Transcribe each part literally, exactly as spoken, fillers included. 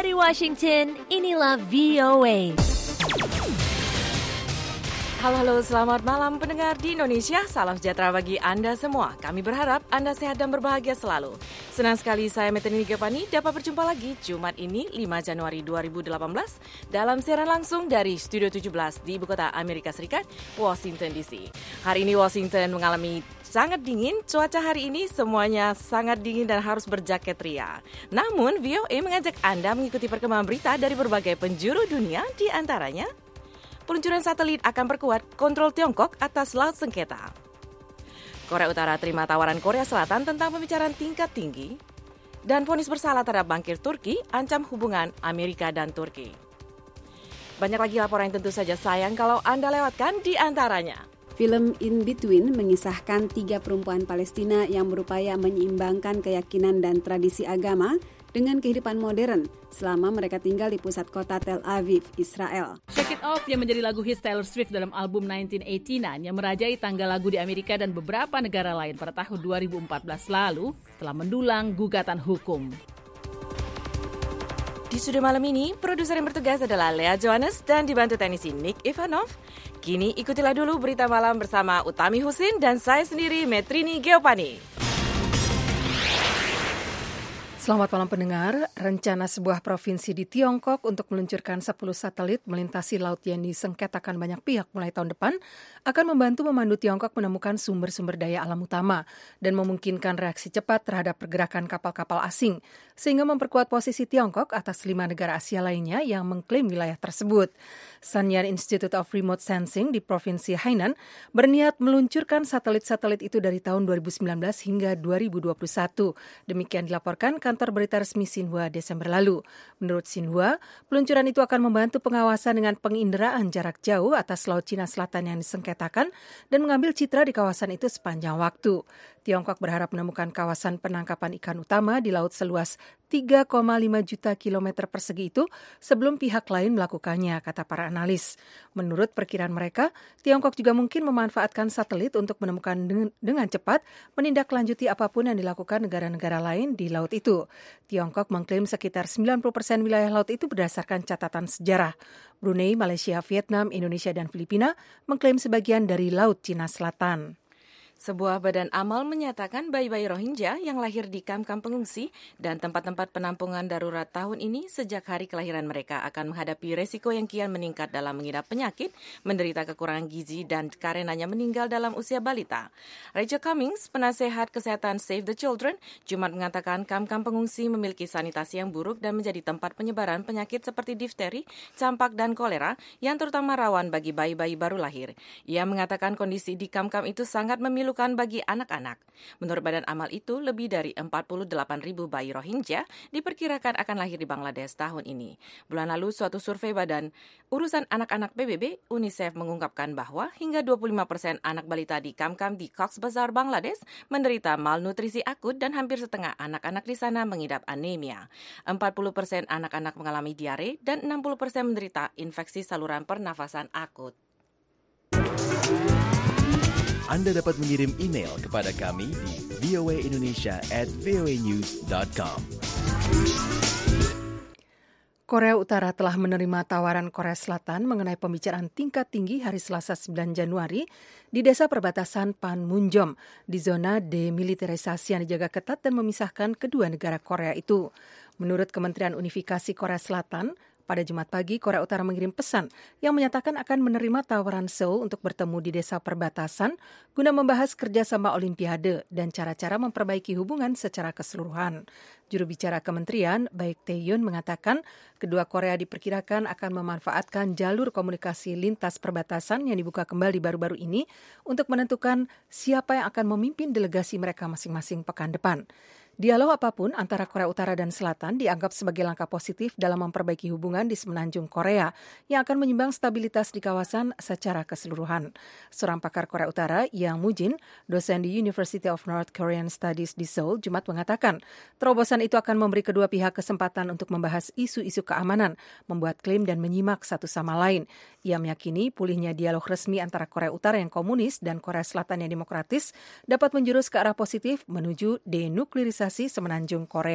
Dari Washington, inilah V O A. Halo, halo, selamat malam pendengar di Indonesia. Salam sejahtera bagi Anda semua. Kami berharap Anda sehat dan berbahagia selalu. Senang sekali saya Metrini Gepani dapat berjumpa lagi Jumat ini lima Januari dua ribu delapan belas dalam siaran langsung dari Studio tujuh belas di ibu kota Amerika Serikat, Washington D C. Hari ini Washington mengalami sangat dingin, cuaca hari ini semuanya sangat dingin dan harus berjaket ria. Namun, V O A mengajak Anda mengikuti perkembangan berita dari berbagai penjuru dunia, di antaranya peluncuran satelit akan perkuat kontrol Tiongkok atas Laut Sengketa. Korea Utara terima tawaran Korea Selatan tentang pembicaraan tingkat tinggi. Dan vonis bersalah terhadap bankir Turki ancam hubungan Amerika dan Turki. Banyak lagi laporan yang tentu saja sayang kalau Anda lewatkan, di antaranya film In Between mengisahkan tiga perempuan Palestina yang berupaya menyeimbangkan keyakinan dan tradisi agama dengan kehidupan modern selama mereka tinggal di pusat kota Tel Aviv, Israel. Shake It Off yang menjadi lagu hits Taylor Swift dalam album nineteen eighty-nine yang merajai tangga lagu di Amerika dan beberapa negara lain pada tahun dua ribu empat belas lalu telah mendulang gugatan hukum. Di studio malam ini, produser yang bertugas adalah Lea Johannes dan dibantu teknisi Nick Ivanov. Kini ikutilah dulu berita malam bersama Utami Husin dan saya sendiri, Metrini Geopani. Selamat malam pendengar. Rencana sebuah provinsi di Tiongkok untuk meluncurkan sepuluh satelit melintasi laut yang disengketakan banyak pihak mulai tahun depan akan membantu memandu Tiongkok menemukan sumber-sumber daya alam utama dan memungkinkan reaksi cepat terhadap pergerakan kapal-kapal asing, sehingga memperkuat posisi Tiongkok atas lima negara Asia lainnya yang mengklaim wilayah tersebut. Sanyuan Institute of Remote Sensing di Provinsi Hainan berniat meluncurkan satelit-satelit itu dari tahun dua ribu sembilan belas hingga dua ribu dua puluh satu. Demikian dilaporkan kantor berita resmi Xinhua Desember lalu. Menurut Xinhua, peluncuran itu akan membantu pengawasan dengan penginderaan jarak jauh atas Laut Cina Selatan yang disengketakan dan mengambil citra di kawasan itu sepanjang waktu. Tiongkok berharap menemukan kawasan penangkapan ikan utama di laut seluas tiga koma lima juta kilometer persegi itu sebelum pihak lain melakukannya, kata para analis. Menurut perkiraan mereka, Tiongkok juga mungkin memanfaatkan satelit untuk menemukan dengan, dengan cepat menindaklanjuti apapun yang dilakukan negara-negara lain di laut itu. Tiongkok mengklaim sekitar sembilan puluh persen wilayah laut itu berdasarkan catatan sejarah. Brunei, Malaysia, Vietnam, Indonesia, dan Filipina mengklaim sebagian dari Laut Cina Selatan. Sebuah badan amal menyatakan bayi-bayi Rohingya yang lahir di kamp-kamp pengungsi dan tempat-tempat penampungan darurat tahun ini sejak hari kelahiran mereka akan menghadapi resiko yang kian meningkat dalam mengidap penyakit, menderita kekurangan gizi, dan karenanya meninggal dalam usia balita. Rachel Cummings, penasehat kesehatan Save the Children, Jumat mengatakan kamp-kamp pengungsi memiliki sanitasi yang buruk dan menjadi tempat penyebaran penyakit seperti difteri, campak, dan kolera yang terutama rawan bagi bayi-bayi baru lahir. Ia mengatakan kondisi di kamp-kamp itu sangat memilukan bagi anak-anak. Menurut badan amal itu, lebih dari empat puluh delapan ribu bayi Rohingya diperkirakan akan lahir di Bangladesh tahun ini. Bulan lalu, suatu survei Badan Urusan Anak-anak P B B, UNICEF, mengungkapkan bahwa hingga dua puluh lima persen anak balita di kamp-kamp di Cox's Bazar, Bangladesh menderita malnutrisi akut dan hampir setengah anak-anak di sana mengidap anemia. empat puluh persen anak-anak mengalami diare dan enam puluh persen menderita infeksi saluran pernafasan akut. Anda dapat mengirim email kepada kami di v o a indonesia at v o a news dot com. Korea Utara telah menerima tawaran Korea Selatan mengenai pembicaraan tingkat tinggi hari Selasa sembilan Januari di desa perbatasan Panmunjom di zona demilitarisasi yang dijaga ketat dan memisahkan kedua negara Korea itu. Menurut Kementerian Unifikasi Korea Selatan, pada Jumat pagi, Korea Utara mengirim pesan yang menyatakan akan menerima tawaran Seoul untuk bertemu di desa perbatasan guna membahas kerjasama Olimpiade dan cara-cara memperbaiki hubungan secara keseluruhan. Juru bicara kementerian, Baek Tae-yun, mengatakan kedua Korea diperkirakan akan memanfaatkan jalur komunikasi lintas perbatasan yang dibuka kembali baru-baru ini untuk menentukan siapa yang akan memimpin delegasi mereka masing-masing pekan depan. Dialog apapun antara Korea Utara dan Selatan dianggap sebagai langkah positif dalam memperbaiki hubungan di semenanjung Korea yang akan menyumbang stabilitas di kawasan secara keseluruhan. Seorang pakar Korea Utara, Yang Mujin, dosen di University of North Korean Studies di Seoul, Jumat mengatakan terobosan itu akan memberi kedua pihak kesempatan untuk membahas isu-isu keamanan, membuat klaim dan menyimak satu sama lain. Ia meyakini pulihnya dialog resmi antara Korea Utara yang komunis dan Korea Selatan yang demokratis dapat menjurus ke arah positif menuju denuklirisasi semenanjung Korea.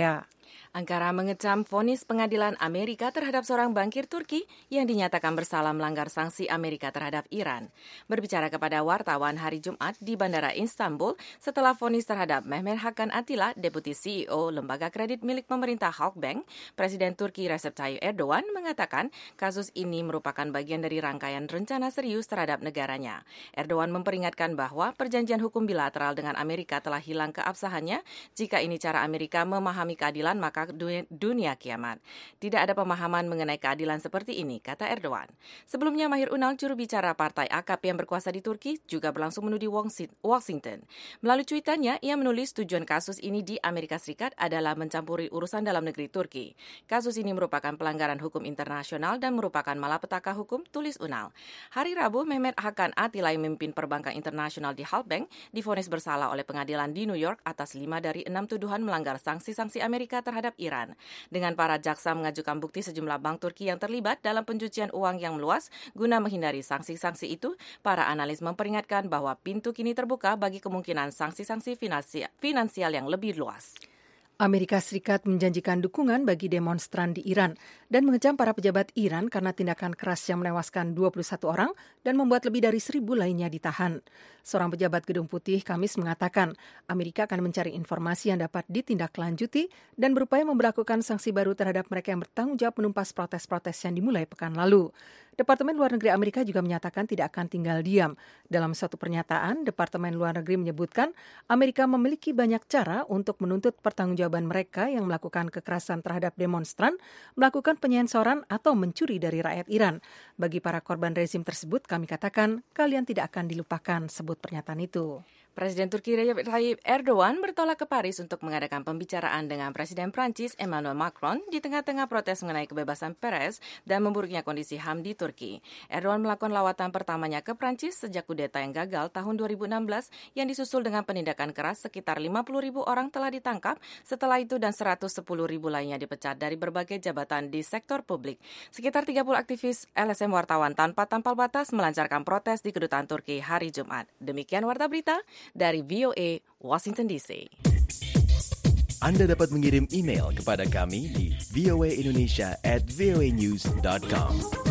Ankara mengecam vonis pengadilan Amerika terhadap seorang bankir Turki yang dinyatakan bersalah melanggar sanksi Amerika terhadap Iran. Berbicara kepada wartawan hari Jumat di Bandara Istanbul setelah vonis terhadap Mehmet Hakan Atilla, Deputi C E O lembaga kredit milik pemerintah Halkbank, Presiden Turki Recep Tayyip Erdogan mengatakan kasus ini merupakan bagian dari rangkaian rencana serius terhadap negaranya. Erdogan memperingatkan bahwa perjanjian hukum bilateral dengan Amerika telah hilang keabsahannya. Jika ini cara Amerika memahami keadilan, maka dunia kiamat. Tidak ada pemahaman mengenai keadilan seperti ini, kata Erdogan. Sebelumnya, Mahir Unal, juru bicara Partai A K P yang berkuasa di Turki, juga berlangsung menuju Washington. Melalui tweetannya, ia menulis tujuan kasus ini di Amerika Serikat adalah mencampuri urusan dalam negeri Turki. Kasus ini merupakan pelanggaran hukum internasional dan merupakan malapetaka hukum, tulis Unal. Hari Rabu, Mehmet Hakan Atilla yang memimpin perbankan internasional di Halkbank divonis bersalah oleh pengadilan di New York atas lima dari enam tuduhan melanggar sanksi-sanksi Amerika terhadap Iran. Dengan para jaksa mengajukan bukti sejumlah bank Turki yang terlibat dalam pencucian uang yang meluas guna menghindari sanksi-sanksi itu, para analis memperingatkan bahwa pintu kini terbuka bagi kemungkinan sanksi-sanksi finansial yang lebih luas. Amerika Serikat menjanjikan dukungan bagi demonstran di Iran dan mengecam para pejabat Iran karena tindakan keras yang menewaskan dua puluh satu orang dan membuat lebih dari seribu lainnya ditahan. Seorang pejabat Gedung Putih Kamis mengatakan Amerika akan mencari informasi yang dapat ditindaklanjuti dan berupaya memberlakukan sanksi baru terhadap mereka yang bertanggung jawab menumpas protes-protes yang dimulai pekan lalu. Departemen Luar Negeri Amerika juga menyatakan tidak akan tinggal diam. Dalam suatu pernyataan, Departemen Luar Negeri menyebutkan Amerika memiliki banyak cara untuk menuntut pertanggungjawaban mereka yang melakukan kekerasan terhadap demonstran, melakukan penyensoran atau mencuri dari rakyat Iran. Bagi para korban rezim tersebut, kami katakan kalian tidak akan dilupakan, sebut pernyataan itu. Presiden Turki Recep Tayyip Erdogan bertolak ke Paris untuk mengadakan pembicaraan dengan Presiden Prancis Emmanuel Macron di tengah-tengah protes mengenai kebebasan pers dan memburuknya kondisi H A M di Turki. Erdogan melakukan lawatan pertamanya ke Prancis sejak kudeta yang gagal tahun dua ribu enam belas yang disusul dengan penindakan keras. Sekitar lima puluh ribu orang telah ditangkap setelah itu dan seratus sepuluh ribu lainnya dipecat dari berbagai jabatan di sektor publik. Sekitar tiga puluh aktivis L S M wartawan tanpa tampal batas melancarkan protes di kedutaan Turki hari Jumat. Demikian Warta Berita dari V O A Washington D C. Anda dapat mengirim email kepada kami di voaindonesia at voanews dot com.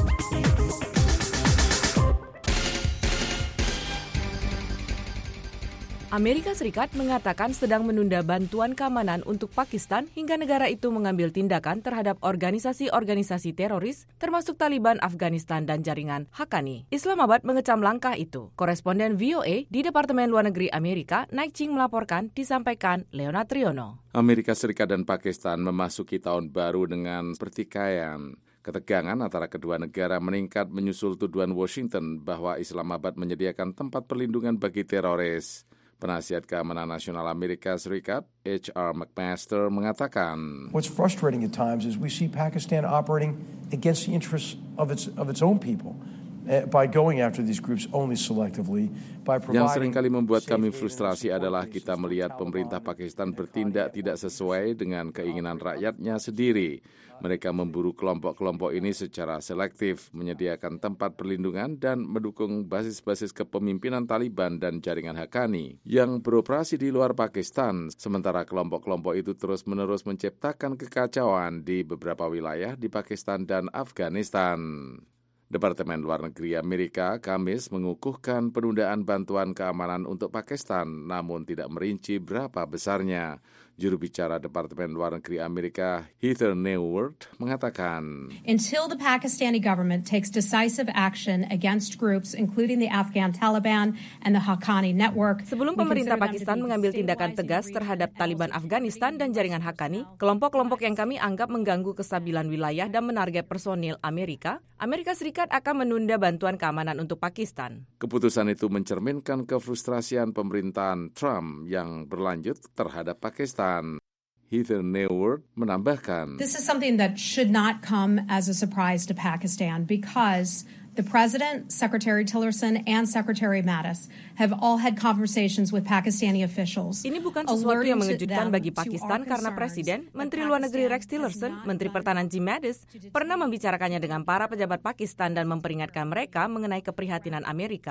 Amerika Serikat mengatakan sedang menunda bantuan keamanan untuk Pakistan hingga negara itu mengambil tindakan terhadap organisasi-organisasi teroris termasuk Taliban Afghanistan dan jaringan Haqqani. Islamabad mengecam langkah itu. Koresponden V O A di Departemen Luar Negeri Amerika, Naik Ching melaporkan, disampaikan Leonard Triono. Amerika Serikat dan Pakistan memasuki tahun baru dengan pertikaian. Ketegangan antara kedua negara meningkat menyusul tuduhan Washington bahwa Islamabad menyediakan tempat perlindungan bagi teroris. Penasihat Keamanan Nasional Amerika Serikat, H R McMaster, mengatakan, What's frustrating at times is we see Pakistan operating against the interests of its of its own people uh, by going after these groups only selectively, by providing. Yang seringkali membuat kami frustrasi adalah kita melihat pemerintah Pakistan bertindak tidak sesuai dengan keinginan rakyatnya sendiri. Mereka memburu kelompok-kelompok ini secara selektif, menyediakan tempat perlindungan dan mendukung basis-basis kepemimpinan Taliban dan jaringan Haqqani yang beroperasi di luar Pakistan. Sementara kelompok-kelompok itu terus-menerus menciptakan kekacauan di beberapa wilayah di Pakistan dan Afghanistan. Departemen Luar Negeri Amerika Kamis mengukuhkan penundaan bantuan keamanan untuk Pakistan, namun tidak merinci berapa besarnya. Juru bicara Departemen Luar Negeri Amerika, Heather Nauert, mengatakan, Until the Pakistani government takes decisive action against groups including the Afghan Taliban and the Haqqani network. Sebelum pemerintah Pakistan mengambil tindakan tegas terhadap Taliban Afghanistan dan jaringan Haqqani, kelompok-kelompok yang kami anggap mengganggu kestabilan wilayah dan menarget personil Amerika, Amerika Serikat akan menunda bantuan keamanan untuk Pakistan. Keputusan itu mencerminkan kefrustrasian pemerintahan Trump yang berlanjut terhadap Pakistan. Heather Nauert menambahkan, This is something that should not come as a surprise to Pakistan because the President, Secretary Tillerson, and Secretary Mattis have all had conversations with Pakistani officials. Ini bukan sesuatu yang mengejutkan bagi Pakistan karena Presiden, Menteri Luar Negeri Rex Tillerson, Menteri Pertahanan Jim Mattis pernah membicarakannya dengan para pejabat Pakistan dan memperingatkan mereka mengenai keprihatinan Amerika.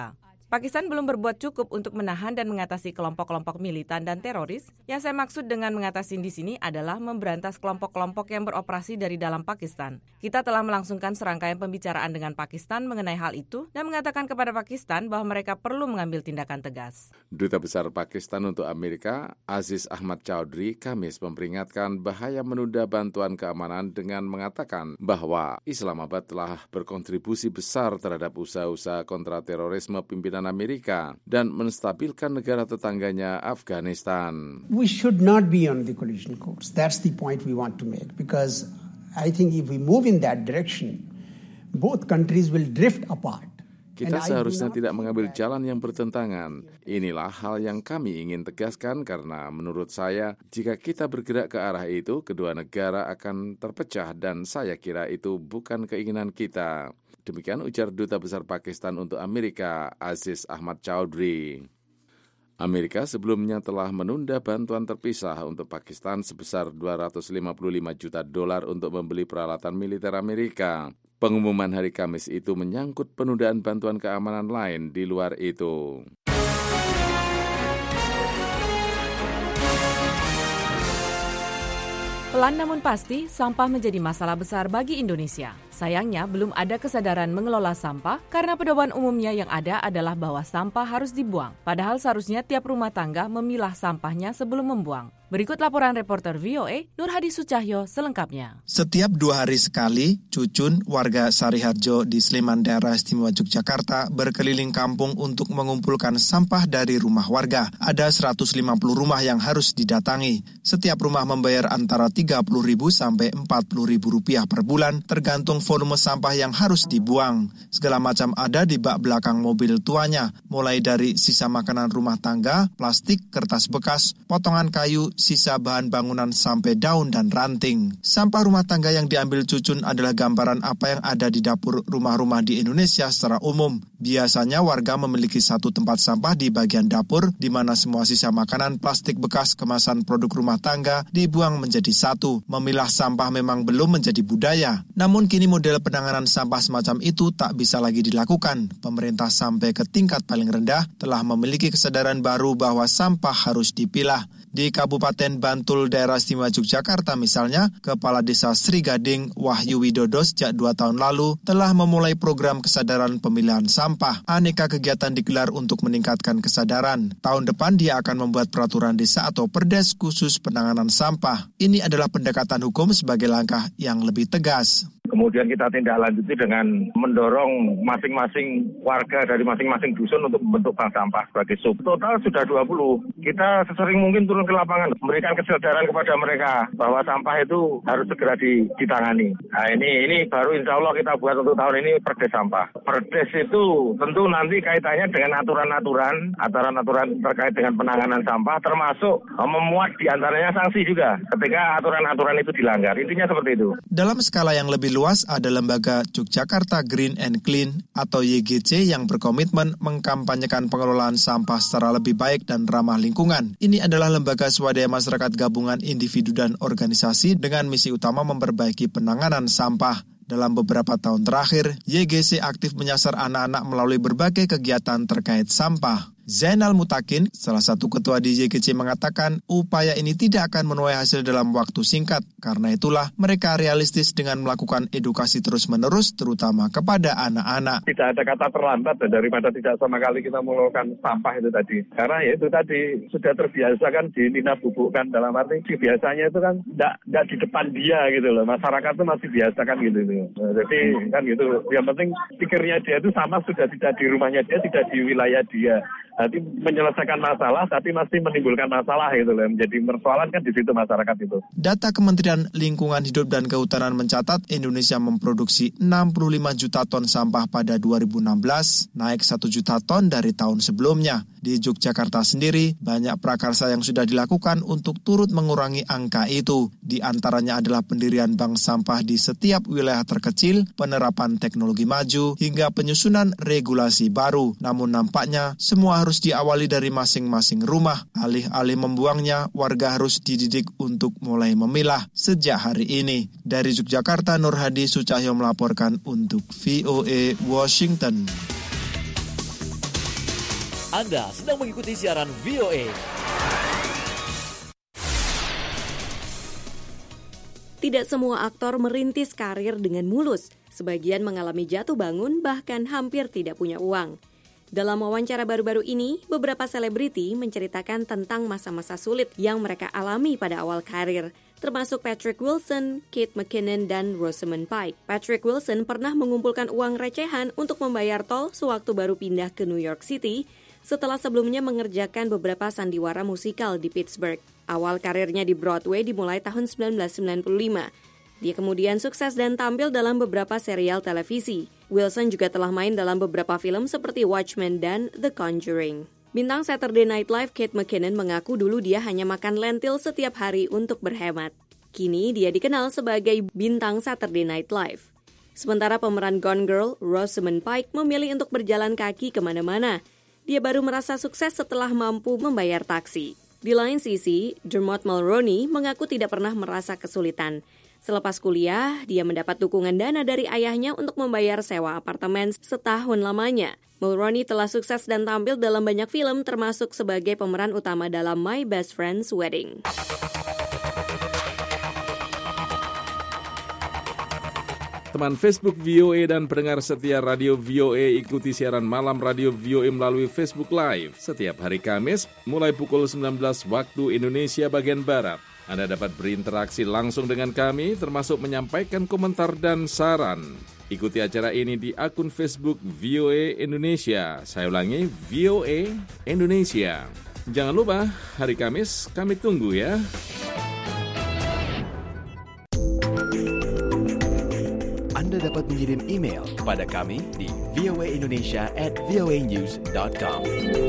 Pakistan belum berbuat cukup untuk menahan dan mengatasi kelompok-kelompok militan dan teroris. Yang saya maksud dengan mengatasi di sini adalah memberantas kelompok-kelompok yang beroperasi dari dalam Pakistan. Kita telah melangsungkan serangkaian pembicaraan dengan Pakistan mengenai hal itu dan mengatakan kepada Pakistan bahwa mereka perlu mengambil tindakan tegas. Duta Besar Pakistan untuk Amerika, Aziz Ahmad Chowdhury, Kamis memperingatkan bahaya menunda bantuan keamanan dengan mengatakan bahwa Islamabad telah berkontribusi besar terhadap usaha-usaha kontraterorisme pimpinan Amerika dan menstabilkan negara tetangganya Afghanistan. We should not be on the collision course. That's the point we want to make because I think if we move in that direction, both countries will drift apart. Kita seharusnya tidak mengambil jalan yang bertentangan. Inilah hal yang kami ingin tegaskan karena menurut saya, jika kita bergerak ke arah itu, kedua negara akan terpecah dan saya kira itu bukan keinginan kita. Demikian ujar Duta Besar Pakistan untuk Amerika, Aziz Ahmad Chowdhury. Amerika sebelumnya telah menunda bantuan terpisah untuk Pakistan sebesar dua ratus lima puluh lima juta dolar untuk membeli peralatan militer Amerika. Pengumuman hari Kamis itu menyangkut penundaan bantuan keamanan lain di luar itu. Pelan namun pasti, sampah menjadi masalah besar bagi Indonesia. Sayangnya, belum ada kesadaran mengelola sampah karena pedoman umumnya yang ada adalah bahwa sampah harus dibuang. Padahal seharusnya tiap rumah tangga memilah sampahnya sebelum membuang. Berikut laporan reporter V O A, Nur Hadi Sucahyo, selengkapnya. Setiap dua hari sekali, Cucun, warga Sariharjo di Sleman, daerah istimewa Yogyakarta, berkeliling kampung untuk mengumpulkan sampah dari rumah warga. Ada seratus lima puluh rumah yang harus didatangi. Setiap rumah membayar antara tiga puluh ribu sampai empat puluh ribu rupiah per bulan, tergantung volume sampah yang harus dibuang. Segala macam ada di bak belakang mobil tuanya, mulai dari sisa makanan rumah tangga, plastik, kertas bekas, potongan kayu, sisa bahan bangunan sampai daun dan ranting. Sampah rumah tangga yang diambil Cucun adalah gambaran apa yang ada di dapur rumah-rumah di Indonesia secara umum. Biasanya warga memiliki satu tempat sampah di bagian dapur, di mana semua sisa makanan, plastik bekas, kemasan produk rumah tangga dibuang menjadi satu. Memilah sampah memang belum menjadi budaya. Namun kini model penanganan sampah semacam itu tak bisa lagi dilakukan. Pemerintah sampai ke tingkat paling rendah telah memiliki kesadaran baru bahwa sampah harus dipilah. Di Kabupaten Bantul, daerah istimewa Yogyakarta misalnya, Kepala Desa Sri Gading Wahyu Widodo sejak dua tahun lalu telah memulai program kesadaran pemilihan sampah. Aneka kegiatan digelar untuk meningkatkan kesadaran. Tahun depan dia akan membuat peraturan desa atau perdes khusus penanganan sampah. Ini adalah pendekatan hukum sebagai langkah yang lebih tegas. Kemudian kita tindak lanjuti dengan mendorong masing-masing warga dari masing-masing dusun untuk membentuk bank sampah sebagai sub. Total sudah dua puluh. Kita sesering mungkin turun ke lapangan, memberikan kesadaran kepada mereka bahwa sampah itu harus segera ditangani. Nah ini ini baru insya Allah kita buat untuk tahun ini perdes sampah. Perdes itu tentu nanti kaitannya dengan aturan-aturan, aturan-aturan terkait dengan penanganan sampah, termasuk memuat diantaranya sanksi juga ketika aturan-aturan itu dilanggar. Intinya seperti itu. Dalam skala yang lebih luas ada lembaga Yogyakarta Green and Clean atau Y G C yang berkomitmen mengkampanyekan pengelolaan sampah secara lebih baik dan ramah lingkungan. Ini adalah lembaga swadaya masyarakat gabungan individu dan organisasi dengan misi utama memperbaiki penanganan sampah. Dalam beberapa tahun terakhir, Y G C aktif menyasar anak-anak melalui berbagai kegiatan terkait sampah. Zainal Mutakin, salah satu ketua di Y G C, mengatakan upaya ini tidak akan menuai hasil dalam waktu singkat. Karena itulah mereka realistis dengan melakukan edukasi terus-menerus, terutama kepada anak-anak. Tidak ada kata terlambat daripada tidak sama kali kita melakukan sampah itu tadi. Karena ya itu tadi sudah terbiasa kan dinina bubukkan, dalam arti biasanya itu kan tidak di depan dia gitu loh. Masyarakat itu masih biasa kan gitu. Nah, jadi kan gitu. Yang penting pikirnya dia itu sama sudah tidak di rumahnya dia, tidak di wilayah dia. Nanti menyelesaikan masalah, tapi masih menimbulkan masalah gitu loh. Menjadi persoalan kan di situ masyarakat itu. Data Kementerian Lingkungan Hidup dan Kehutanan mencatat Indonesia memproduksi enam puluh lima juta ton sampah pada dua ribu enam belas, naik satu juta ton dari tahun sebelumnya. Di Yogyakarta sendiri, banyak prakarsa yang sudah dilakukan untuk turut mengurangi angka itu. Di antaranya adalah pendirian bank sampah di setiap wilayah terkecil, penerapan teknologi maju, hingga penyusunan regulasi baru. Namun nampaknya semua harus diawali dari masing-masing rumah. Alih-alih membuangnya, warga harus dididik untuk mulai memilah sejak hari ini. Dari Yogyakarta, Nur Hadi Sucahyo melaporkan untuk V O A Washington. Anda sedang mengikuti siaran V O A. Tidak semua aktor merintis karir dengan mulus. Sebagian mengalami jatuh bangun, bahkan hampir tidak punya uang. Dalam wawancara baru-baru ini, beberapa selebriti menceritakan tentang masa-masa sulit yang mereka alami pada awal karir, termasuk Patrick Wilson, Kate McKinnon, dan Rosamund Pike. Patrick Wilson pernah mengumpulkan uang recehan untuk membayar tol sewaktu baru pindah ke New York City, setelah sebelumnya mengerjakan beberapa sandiwara musikal di Pittsburgh. Awal karirnya di Broadway dimulai tahun sembilan belas sembilan puluh lima. Dia kemudian sukses dan tampil dalam beberapa serial televisi. Wilson juga telah main dalam beberapa film seperti Watchmen dan The Conjuring. Bintang Saturday Night Live Kate McKinnon mengaku dulu dia hanya makan lentil setiap hari untuk berhemat. Kini dia dikenal sebagai bintang Saturday Night Live. Sementara pemeran Gone Girl, Rosamund Pike, memilih untuk berjalan kaki kemana-mana. Dia baru merasa sukses setelah mampu membayar taksi. Di lain sisi, Dermot Mulroney mengaku tidak pernah merasa kesulitan. Selepas kuliah, dia mendapat dukungan dana dari ayahnya untuk membayar sewa apartemen setahun lamanya. Mulroney telah sukses dan tampil dalam banyak film, termasuk sebagai pemeran utama dalam My Best Friend's Wedding. Teman Facebook V O A dan pendengar setia Radio V O A, ikuti siaran malam Radio V O A melalui Facebook Live setiap hari Kamis mulai pukul sembilan belas waktu Indonesia bagian Barat. Anda dapat berinteraksi langsung dengan kami, termasuk menyampaikan komentar dan saran. Ikuti acara ini di akun Facebook V O A Indonesia. Saya ulangi, V O A Indonesia. Jangan lupa, hari Kamis kami tunggu ya. Anda dapat mengirim email kepada kami di voaindonesia at voanews dot com.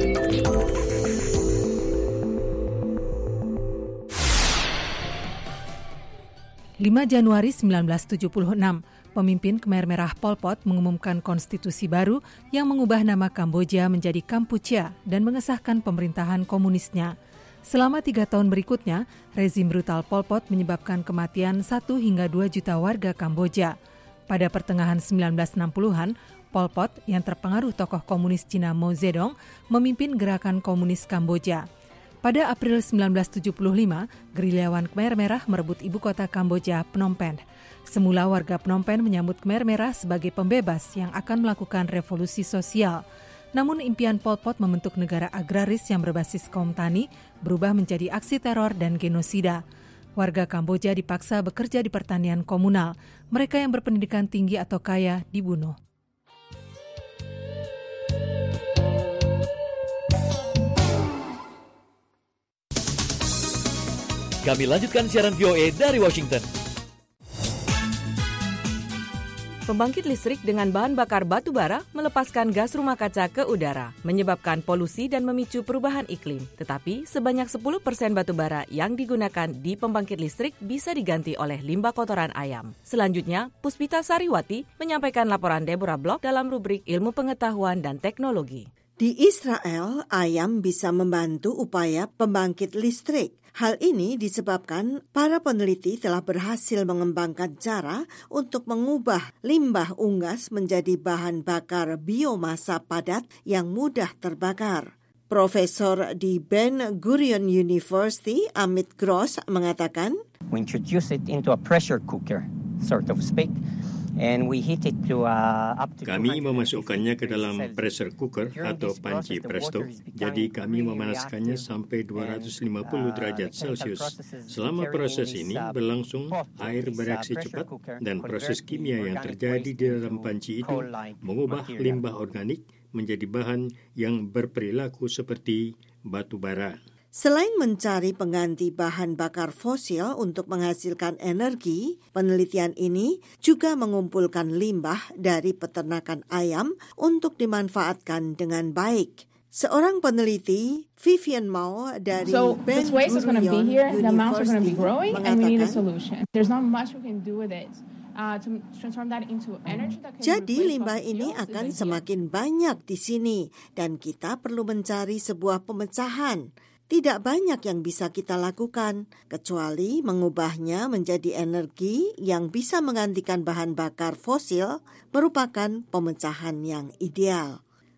lima Januari sembilan belas tujuh puluh enam, pemimpin Khmer Merah Pol Pot mengumumkan konstitusi baru yang mengubah nama Kamboja menjadi Kampuchea dan mengesahkan pemerintahan komunisnya. Selama tiga tahun berikutnya, rezim brutal Pol Pot menyebabkan kematian satu hingga dua juta warga Kamboja. Pada pertengahan sembilan belas enam puluhan, Pol Pot yang terpengaruh tokoh komunis Cina Mao Zedong memimpin gerakan komunis Kamboja. Pada April sembilan belas tujuh puluh lima, gerilyawan Khmer Merah merebut ibu kota Kamboja, Phnom Penh. Semula warga Phnom Penh menyambut Khmer Merah sebagai pembebas yang akan melakukan revolusi sosial. Namun impian Pol Pot membentuk negara agraris yang berbasis kaum tani berubah menjadi aksi teror dan genosida. Warga Kamboja dipaksa bekerja di pertanian komunal. Mereka yang berpendidikan tinggi atau kaya dibunuh. Kami lanjutkan siaran V O A dari Washington. Pembangkit listrik dengan bahan bakar batu bara melepaskan gas rumah kaca ke udara, menyebabkan polusi dan memicu perubahan iklim. Tetapi sebanyak sepuluh persen batu bara yang digunakan di pembangkit listrik bisa diganti oleh limbah kotoran ayam. Selanjutnya, Puspita Sariwati menyampaikan laporan Deborah Block dalam rubrik Ilmu Pengetahuan dan Teknologi. Di Israel, ayam bisa membantu upaya pembangkit listrik. Hal ini disebabkan para peneliti telah berhasil mengembangkan cara untuk mengubah limbah unggas menjadi bahan bakar biomasa padat yang mudah terbakar. Profesor di Ben Gurion University, Amit Gross, mengatakan, We introduce it into a pressure cooker, sort of speak. And we heat it to, uh, up to kami memasukkannya ke dalam pressure cooker atau panci presto. Jadi kami memanaskannya sampai dua ratus lima puluh derajat Celcius. Selama proses ini berlangsung, air bereaksi cepat dan proses kimia yang terjadi di dalam panci itu mengubah limbah organik menjadi bahan yang berperilaku seperti batu bara. Selain mencari pengganti bahan bakar fosil untuk menghasilkan energi, penelitian ini juga mengumpulkan limbah dari peternakan ayam untuk dimanfaatkan dengan baik. Seorang peneliti, Vivian Mao dari so, Ben Gurion University mengatakan, jadi limbah ini akan semakin banyak di sini dan kita perlu mencari sebuah pemecahan. Tidak banyak yang bisa kita lakukan, kecuali mengubahnya menjadi energi yang bisa menggantikan bahan bakar fosil merupakan pemecahan yang ideal.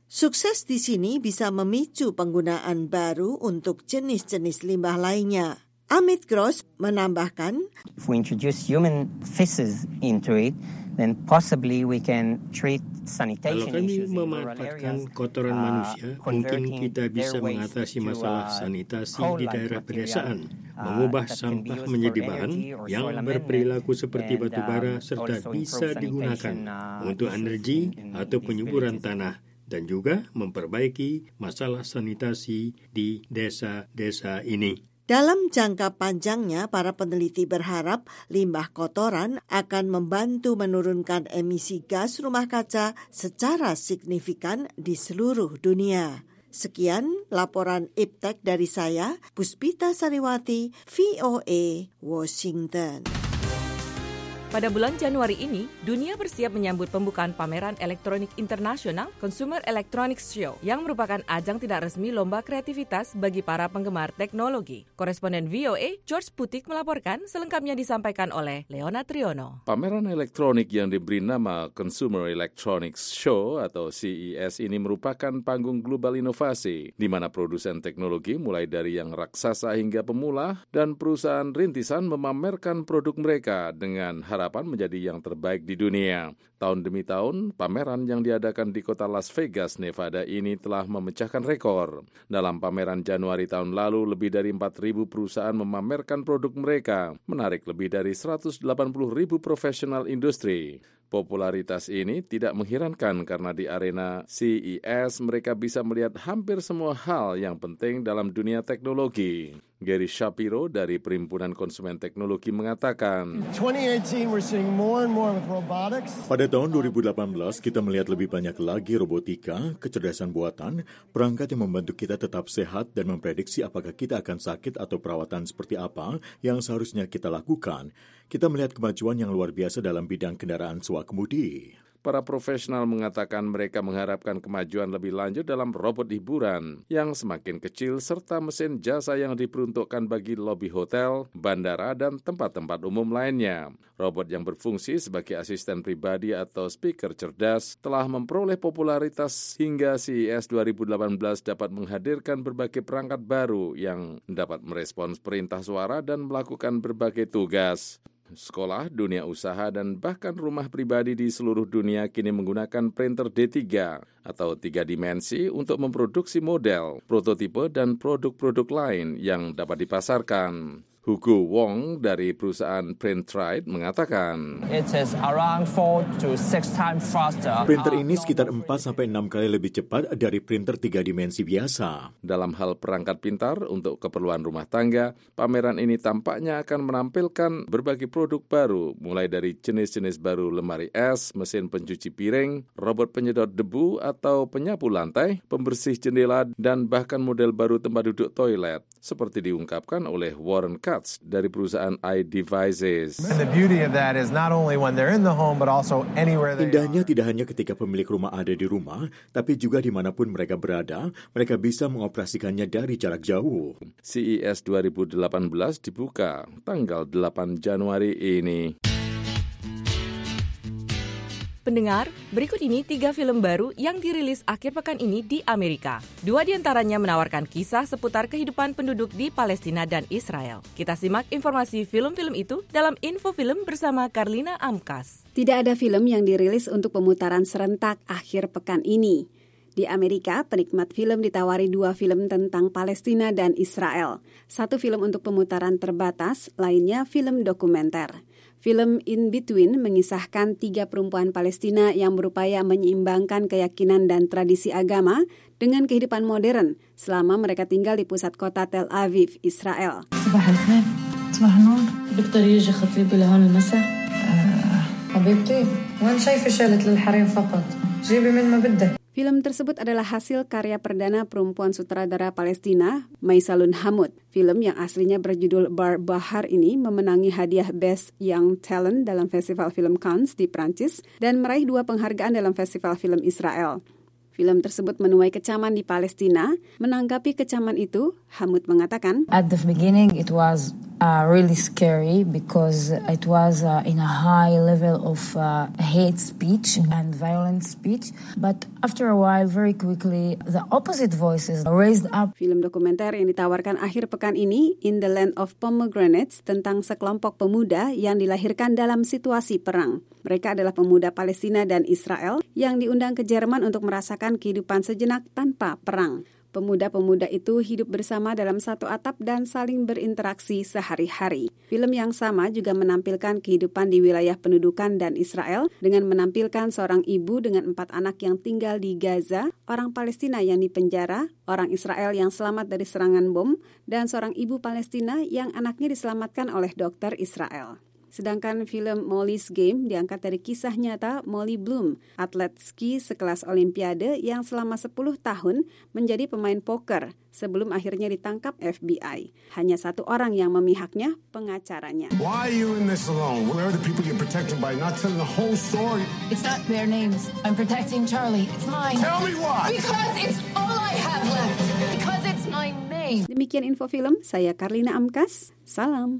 Sukses di sini bisa memicu penggunaan baru untuk jenis-jenis limbah lainnya. Amit Gross menambahkan, If we introduce human feces into it, then possibly we can treat sanitation Kalau kami issues in rural memanfaatkan areas, kotoran uh, manusia, mungkin converting kita bisa their waste mengatasi to, masalah uh, sanitasi di coal-like daerah material, pedesaan, uh, mengubah that can be sampah used menjadi for bahan energy or yang soil berperilaku seperti and, batu bara um, serta also bisa improve digunakan sanitation, uh, untuk issues energi in atau these penyuburan villages. tanah, dan juga memperbaiki masalah sanitasi di desa-desa ini. dalam jangka panjangnya, para peneliti berharap limbah kotoran akan membantu menurunkan emisi gas rumah kaca secara signifikan di seluruh dunia. Sekian laporan Iptek dari saya, Puspita Sariwati, V O A, Washington. Pada bulan Januari ini, dunia bersiap menyambut pembukaan pameran elektronik internasional Consumer Electronics Show yang merupakan ajang tidak resmi lomba kreativitas bagi para penggemar teknologi. Koresponden V O A, George Putik melaporkan, selengkapnya disampaikan oleh Leona Triono. Pameran elektronik yang diberi nama Consumer Electronics Show atau C E S ini merupakan panggung global inovasi, di mana produsen teknologi mulai dari yang raksasa hingga pemula dan perusahaan rintisan memamerkan produk mereka dengan harapan menjadi yang terbaik di dunia. Tahun demi tahun, pameran yang diadakan di kota Las Vegas, Nevada ini telah memecahkan rekor. Dalam pameran Januari tahun lalu, lebih dari empat ribu perusahaan memamerkan produk mereka, menarik lebih dari seratus delapan puluh ribu profesional industri. Popularitas ini tidak mengherankan karena di arena C E S mereka bisa melihat hampir semua hal yang penting dalam dunia teknologi. Gary Shapiro dari Perhimpunan Konsumen Teknologi mengatakan, pada tahun dua ribu delapan belas kita melihat lebih banyak lagi robotika, kecerdasan buatan, perangkat yang membantu kita tetap sehat dan memprediksi apakah kita akan sakit atau perawatan seperti apa yang seharusnya kita lakukan. Kita melihat kemajuan yang luar biasa dalam bidang kendaraan swakemudi. Para profesional mengatakan mereka mengharapkan kemajuan lebih lanjut dalam robot hiburan yang semakin kecil serta mesin jasa yang diperuntukkan bagi lobi hotel, bandara, dan tempat-tempat umum lainnya. Robot yang berfungsi sebagai asisten pribadi atau speaker cerdas telah memperoleh popularitas hingga C E S dua ribu delapan belas dapat menghadirkan berbagai perangkat baru yang dapat merespons perintah suara dan melakukan berbagai tugas. Sekolah, dunia usaha, dan bahkan rumah pribadi di seluruh dunia kini menggunakan printer D tiga atau tiga dimensi untuk memproduksi model, prototipe, dan produk-produk lain yang dapat dipasarkan. Hugo Wong dari perusahaan Printrite mengatakan, It is around four to six times faster. Printer ini sekitar empat sampai enam kali lebih cepat dari printer tiga dimensi biasa. Dalam hal perangkat pintar untuk keperluan rumah tangga, pameran ini tampaknya akan menampilkan berbagai produk baru, mulai dari jenis-jenis baru lemari es, mesin pencuci piring, robot penyedot debu atau penyapu lantai, pembersih jendela, dan bahkan model baru tempat duduk toilet, seperti diungkapkan oleh Warren Katz dari perusahaan iDevices. Indahnya tidak hanya ketika pemilik rumah ada di rumah, tapi juga dimanapun mereka berada, mereka bisa mengoperasikannya dari jarak jauh. C E S dua ribu delapan belas dibuka tanggal delapan Januari ini. Pendengar, berikut ini tiga film baru yang dirilis akhir pekan ini di Amerika. Dua diantaranya menawarkan kisah seputar kehidupan penduduk di Palestina dan Israel. Kita simak informasi film-film itu dalam Info Film bersama Karlina Amkas. Tidak ada film yang dirilis untuk pemutaran serentak akhir pekan ini. Di Amerika, penikmat film ditawari dua film tentang Palestina dan Israel. Satu film untuk pemutaran terbatas, lainnya film dokumenter. Film In Between mengisahkan tiga perempuan Palestina yang berupaya menyeimbangkan keyakinan dan tradisi agama dengan kehidupan modern selama mereka tinggal di pusat kota Tel Aviv, Israel. صباح الخير صباح النور دكتور يجي خطيبي لهون المساء حبيبتي وين شايفة شالت للحريم فقط جيبي من ما بدك. Film tersebut adalah hasil karya perdana perempuan sutradara Palestina, Maysalun Hamud. Film yang aslinya berjudul Bar Bahar ini memenangi hadiah Best Young Talent dalam Festival Film Cannes di Prancis dan meraih dua penghargaan dalam Festival Film Israel. Film tersebut menuai kecaman di Palestina. Menanggapi kecaman itu, Hamud mengatakan, At the beginning it was uh, really scary because it was uh, in a high level of uh, hate speech and violent speech. But after a while, very quickly, the opposite voices raised up. Film dokumenter yang ditawarkan akhir pekan ini, In the Land of Pomegranates, tentang sekelompok pemuda yang dilahirkan dalam situasi perang. Mereka adalah pemuda Palestina dan Israel yang diundang ke Jerman untuk merasakan kehidupan sejenak tanpa perang. Pemuda-pemuda itu hidup bersama dalam satu atap dan saling berinteraksi sehari-hari. Film yang sama juga menampilkan kehidupan di wilayah pendudukan dan Israel dengan menampilkan seorang ibu dengan empat anak yang tinggal di Gaza, orang Palestina yang dipenjara, orang Israel yang selamat dari serangan bom, dan seorang ibu Palestina yang anaknya diselamatkan oleh dokter Israel. Sedangkan film Molly's Game diangkat dari kisah nyata Molly Bloom, atlet ski sekelas Olimpiade yang selama sepuluh tahun menjadi pemain poker sebelum akhirnya ditangkap F B I. Hanya satu orang yang memihaknya, pengacaranya. Why are you in this alone? Where are the people you're protecting by not telling the whole story? It's not their names. I'm protecting Charlie. It's mine. Tell me why. Because it's all I have left. Because it's my name. Demikian info film, saya Karlina Amkas. Salam.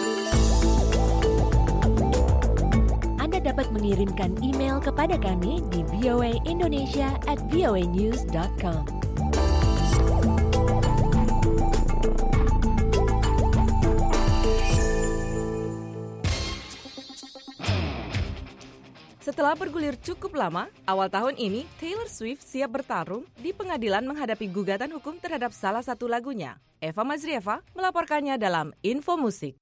Anda dapat mengirimkan email kepada kami di v o a indonesia at v o a news dot com. Setelah bergulir cukup lama, awal tahun ini Taylor Swift siap bertarung di pengadilan menghadapi gugatan hukum terhadap salah satu lagunya. Eva Mazrieva melaporkannya dalam Info Musik.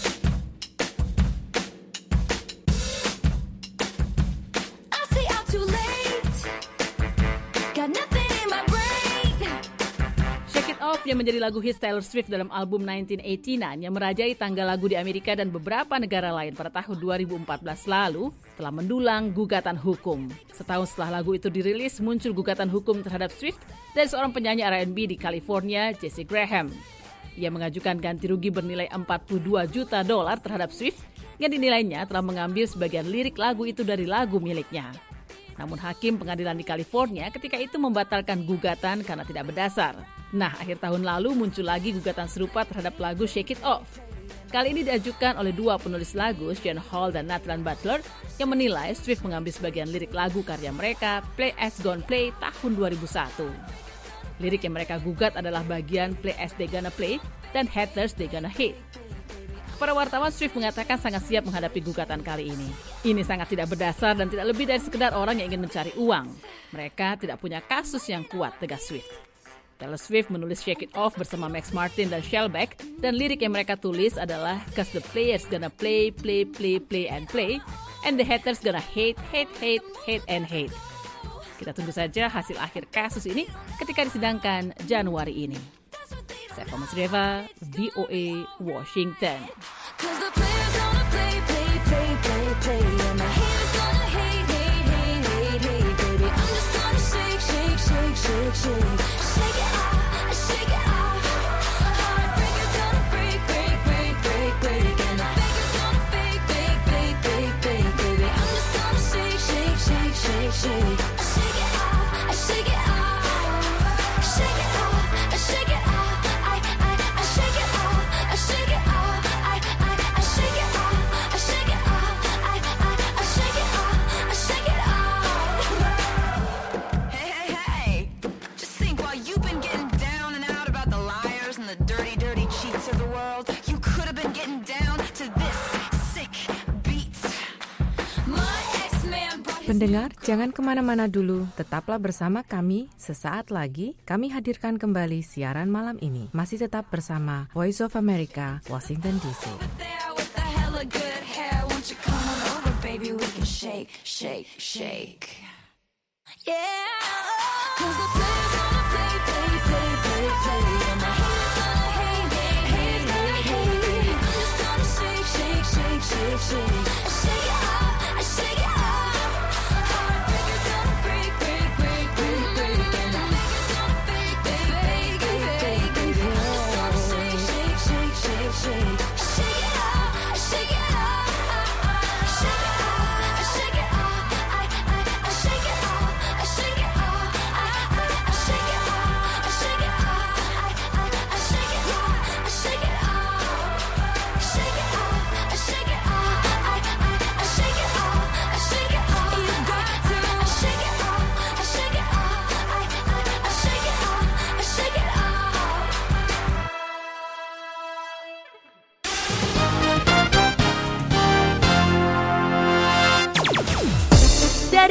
Off yang menjadi lagu hits Taylor Swift dalam album nineteen eighty-nine yang merajai tangga lagu di Amerika dan beberapa negara lain pada tahun dua ribu empat belas lalu telah mendulang gugatan hukum. Setahun setelah lagu itu dirilis, muncul gugatan hukum terhadap Swift dari seorang penyanyi R and B di California, Jesse Graham. Ia mengajukan ganti rugi bernilai empat puluh dua juta dolar terhadap Swift yang dinilainya telah mengambil sebagian lirik lagu itu dari lagu miliknya. Namun hakim pengadilan di California ketika itu membatalkan gugatan karena tidak berdasar. Nah, akhir tahun lalu muncul lagi gugatan serupa terhadap lagu Shake It Off. Kali ini diajukan oleh dua penulis lagu, Sean Hall dan Nathan Butler, yang menilai Swift mengambil sebagian lirik lagu karya mereka, Play As Gone Play, tahun dua ribu satu. Lirik yang mereka gugat adalah bagian Play As They Gonna Play dan Haters They Gonna Hate. Para wartawan, Swift mengatakan sangat siap menghadapi gugatan kali ini. Ini sangat tidak berdasar dan tidak lebih dari sekedar orang yang ingin mencari uang. Mereka tidak punya kasus yang kuat, tegas Swift. Taylor Swift menulis Shake It Off bersama Max Martin dan Shellback, dan lirik yang mereka tulis adalah Cause the players gonna play, play, play, play, and play, and the haters gonna hate, hate, hate, hate, and hate. Kita tunggu saja hasil akhir kasus ini ketika disidangkan Januari ini. Saya Eva Mazrieva, V O A, Washington. Pendengar, jangan kemana-mana dulu. Tetaplah bersama kami. Sesaat lagi, kami hadirkan kembali siaran malam ini. Masih tetap bersama Voice of America, Washington D C.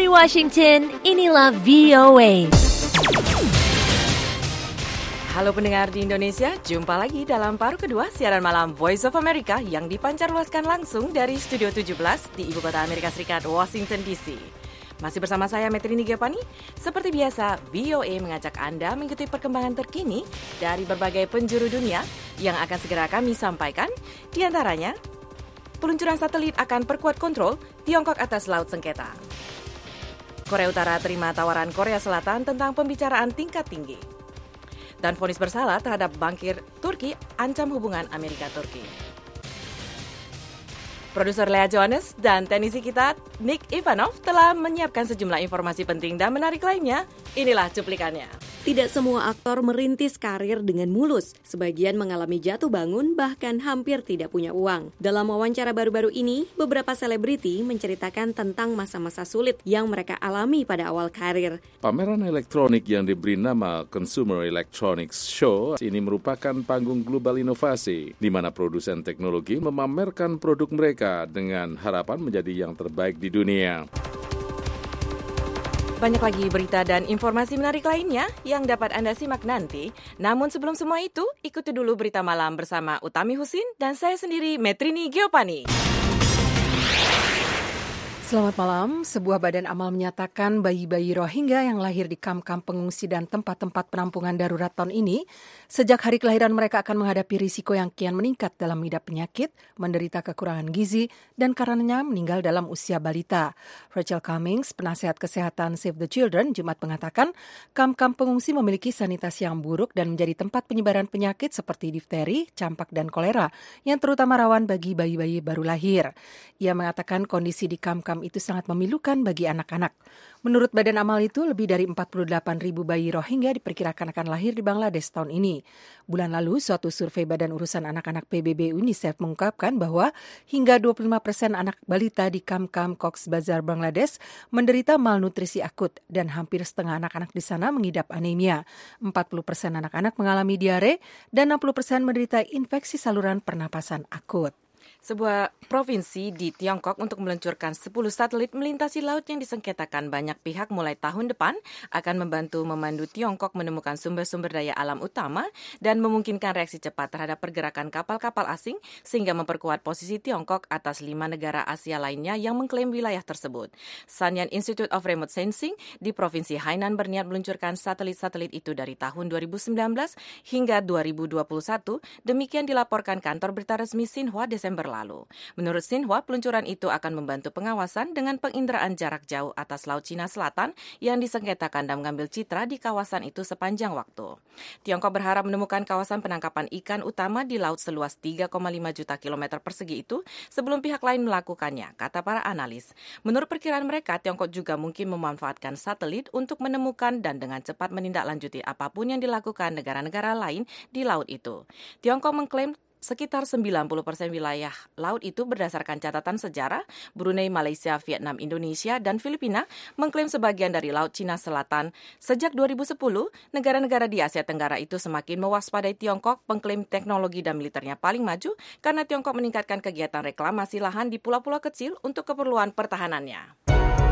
Washington, inilah V O A. Halo pendengar di Indonesia, jumpa lagi dalam paruh kedua siaran malam Voice of America yang dipancarluaskan langsung dari Studio tujuh belas di Ibu Kota Amerika Serikat, Washington D C. Masih bersama saya, Metrini Gepani. Seperti biasa, V O A mengajak Anda mengikuti perkembangan terkini dari berbagai penjuru dunia yang akan segera kami sampaikan. Di antaranya, peluncuran satelit akan perkuat kontrol Tiongkok atas Laut Sengketa. Korea Utara terima tawaran Korea Selatan tentang pembicaraan tingkat tinggi. Dan vonis bersalah terhadap bankir Turki ancam hubungan Amerika-Turki. Produser Lea Johannes dan teknisi kita Nick Ivanov telah menyiapkan sejumlah informasi penting dan menarik lainnya. Inilah cuplikannya. Tidak semua aktor merintis karir dengan mulus. Sebagian mengalami jatuh bangun, bahkan hampir tidak punya uang. Dalam wawancara baru-baru ini, beberapa selebriti menceritakan tentang masa-masa sulit yang mereka alami pada awal karir. Pameran elektronik yang diberi nama Consumer Electronics Show ini merupakan panggung global inovasi, di mana produsen teknologi memamerkan produk mereka dengan harapan menjadi yang terbaik di dunia. Banyak lagi berita dan informasi menarik lainnya yang dapat Anda simak nanti. Namun sebelum semua itu, ikuti dulu berita malam bersama Utami Husin dan saya sendiri, Metrini Giopani. Selamat malam. Sebuah badan amal menyatakan bayi-bayi Rohingya yang lahir di kamp-kamp pengungsi dan tempat-tempat penampungan darurat tahun ini, sejak hari kelahiran mereka akan menghadapi risiko yang kian meningkat dalam mengidap penyakit, menderita kekurangan gizi, dan karenanya meninggal dalam usia balita. Rachel Cummings, penasihat kesehatan Save the Children, Jumat mengatakan kamp-kamp pengungsi memiliki sanitasi yang buruk dan menjadi tempat penyebaran penyakit seperti difteri, campak, dan kolera, yang terutama rawan bagi bayi-bayi baru lahir. Ia mengatakan kondisi di kamp-kamp itu sangat memilukan bagi anak-anak. Menurut badan amal itu, lebih dari empat puluh delapan ribu bayi Rohingya diperkirakan akan lahir di Bangladesh tahun ini. Bulan lalu, suatu survei Badan Urusan Anak-anak P B B UNICEF mengungkapkan bahwa hingga dua puluh lima persen anak balita di kamp-kamp Cox's Bazar, Bangladesh menderita malnutrisi akut dan hampir setengah anak-anak di sana mengidap anemia. empat puluh persen anak-anak mengalami diare dan enam puluh persen menderita infeksi saluran pernapasan akut. Sebuah provinsi di Tiongkok untuk meluncurkan sepuluh satelit melintasi laut yang disengketakan banyak pihak mulai tahun depan akan membantu memandu Tiongkok menemukan sumber-sumber daya alam utama dan memungkinkan reaksi cepat terhadap pergerakan kapal-kapal asing sehingga memperkuat posisi Tiongkok atas lima negara Asia lainnya yang mengklaim wilayah tersebut. Sanyan Institute of Remote Sensing di Provinsi Hainan berniat meluncurkan satelit-satelit itu dari tahun dua ribu sembilan belas hingga dua ribu dua puluh satu, demikian dilaporkan kantor berita resmi Xinhua Desember lalu. Menurut Xinhua, peluncuran itu akan membantu pengawasan dengan penginderaan jarak jauh atas Laut Cina Selatan yang disengketakan dan mengambil citra di kawasan itu sepanjang waktu. Tiongkok berharap menemukan kawasan penangkapan ikan utama di laut seluas tiga koma lima juta kilometer persegi itu sebelum pihak lain melakukannya, kata para analis. Menurut perkiraan mereka, Tiongkok juga mungkin memanfaatkan satelit untuk menemukan dan dengan cepat menindaklanjuti apapun yang dilakukan negara-negara lain di laut itu. Tiongkok mengklaim sekitar sembilan puluh persen wilayah laut itu berdasarkan catatan sejarah. Brunei, Malaysia, Vietnam, Indonesia, dan Filipina mengklaim sebagian dari Laut Cina Selatan. Sejak dua ribu sepuluh, negara-negara di Asia Tenggara itu semakin mewaspadai Tiongkok, pengklaim teknologi dan militernya paling maju karena Tiongkok meningkatkan kegiatan reklamasi lahan di pulau-pulau kecil untuk keperluan pertahanannya.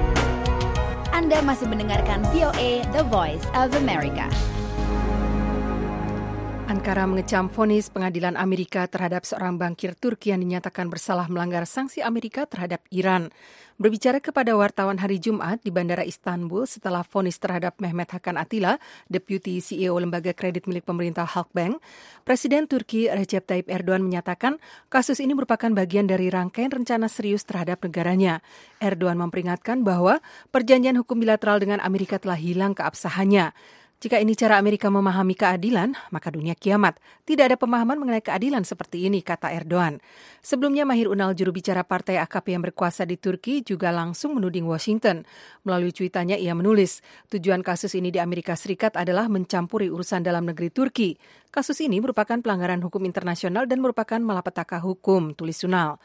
Anda masih mendengarkan V O A, The Voice of America. Ankara mengecam vonis pengadilan Amerika terhadap seorang bankir Turki yang dinyatakan bersalah melanggar sanksi Amerika terhadap Iran. Berbicara kepada wartawan hari Jumat di Bandara Istanbul setelah vonis terhadap Mehmet Hakan Atilla, Deputi C E O lembaga kredit milik pemerintah Halkbank, Presiden Turki Recep Tayyip Erdogan menyatakan kasus ini merupakan bagian dari rangkaian rencana serius terhadap negaranya. Erdogan memperingatkan bahwa perjanjian hukum bilateral dengan Amerika telah hilang keabsahannya. Jika ini cara Amerika memahami keadilan, maka dunia kiamat. Tidak ada pemahaman mengenai keadilan seperti ini, kata Erdogan. Sebelumnya, Mahir Unal, juru bicara Partai A K P yang berkuasa di Turki, juga langsung menuding Washington. Melalui cuitannya, ia menulis, tujuan kasus ini di Amerika Serikat adalah mencampuri urusan dalam negeri Turki. Kasus ini merupakan pelanggaran hukum internasional dan merupakan malapetaka hukum, tulis Unal.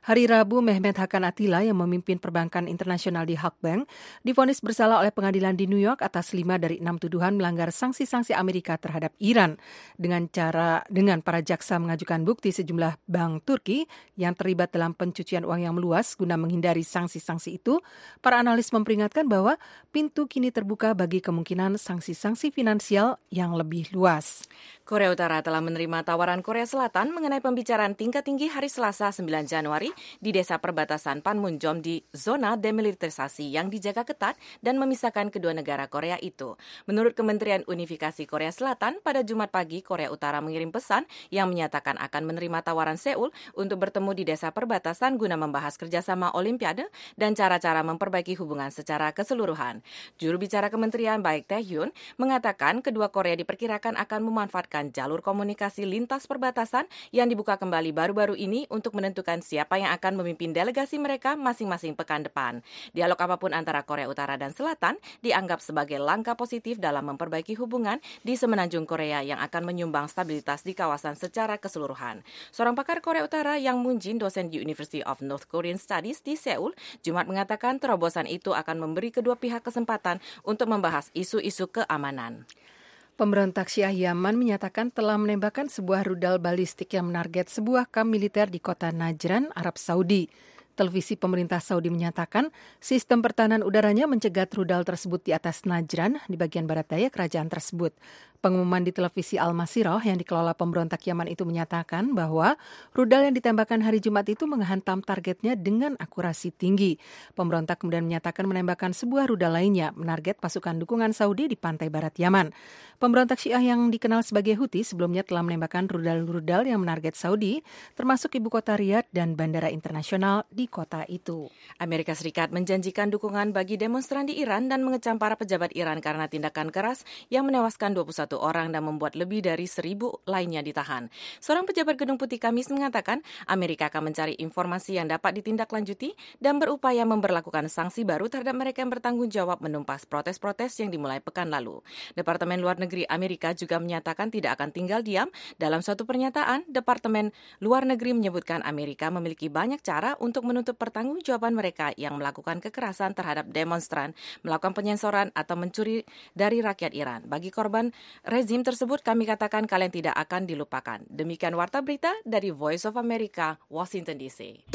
Hari Rabu, Mehmet Hakan Atilla yang memimpin perbankan internasional di Halkbank divonis bersalah oleh pengadilan di New York atas lima dari enam tuduhan melanggar sanksi-sanksi Amerika terhadap Iran. Dengan cara dengan para jaksa mengajukan bukti sejumlah bank Turki yang terlibat dalam pencucian uang yang meluas guna menghindari sanksi-sanksi itu, para analis memperingatkan bahwa pintu kini terbuka bagi kemungkinan sanksi-sanksi finansial yang lebih luas. Korea Utara telah menerima tawaran Korea Selatan mengenai pembicaraan tingkat tinggi hari Selasa sembilan Januari di desa perbatasan Panmunjom di zona demilitarisasi yang dijaga ketat dan memisahkan kedua negara Korea itu. Menurut Kementerian Unifikasi Korea Selatan, pada Jumat pagi Korea Utara mengirim pesan yang menyatakan akan menerima tawaran Seoul untuk bertemu di desa perbatasan guna membahas kerjasama Olimpiade dan cara-cara memperbaiki hubungan secara keseluruhan. Juru bicara Kementerian Baek Tae-hyun mengatakan kedua Korea diperkirakan akan memanfaatkan jalur komunikasi lintas perbatasan yang dibuka kembali baru-baru ini untuk menentukan siapa yang akan memimpin delegasi mereka masing-masing pekan depan. Dialog apapun antara Korea Utara dan Selatan dianggap sebagai langkah positif dalam memperbaiki hubungan di semenanjung Korea yang akan menyumbang stabilitas di kawasan secara keseluruhan. Seorang pakar Korea Utara Yang Moon-jin, dosen di University of North Korean Studies di Seoul, Jumat mengatakan terobosan itu akan memberi kedua pihak kesempatan untuk membahas isu-isu keamanan. Pemberontak Syiah Yaman menyatakan telah menembakkan sebuah rudal balistik yang menarget sebuah kamp militer di kota Najran, Arab Saudi. Televisi pemerintah Saudi menyatakan sistem pertahanan udaranya mencegat rudal tersebut di atas Najran di bagian barat daya kerajaan tersebut. Pengumuman di televisi Al-Masirah yang dikelola pemberontak Yaman itu menyatakan bahwa rudal yang ditembakkan hari Jumat itu menghantam targetnya dengan akurasi tinggi. Pemberontak kemudian menyatakan menembakkan sebuah rudal lainnya menarget pasukan dukungan Saudi di pantai barat Yaman. Pemberontak Syiah yang dikenal sebagai Houthi sebelumnya telah menembakkan rudal-rudal yang menarget Saudi, termasuk ibu kota Riyadh dan bandara internasional di kota itu. Amerika Serikat menjanjikan dukungan bagi demonstran di Iran dan mengecam para pejabat Iran karena tindakan keras yang menewaskan dua puluh satu orang dan membuat lebih dari seribu lainnya ditahan. Seorang pejabat Gedung Putih Kamis mengatakan Amerika akan mencari informasi yang dapat ditindaklanjuti dan berupaya memberlakukan sanksi baru terhadap mereka yang bertanggung jawab menumpas protes-protes yang dimulai pekan lalu. Departemen Luar Negeri Amerika juga menyatakan tidak akan tinggal diam. Dalam suatu pernyataan, Departemen Luar Negeri menyebutkan Amerika memiliki banyak cara untuk menuntut pertanggungjawaban mereka yang melakukan kekerasan terhadap demonstran, melakukan penyensoran atau mencuri dari rakyat Iran. Bagi korban rezim tersebut, kami katakan kalian tidak akan dilupakan. Demikian Warta Berita dari Voice of America, Washington D C.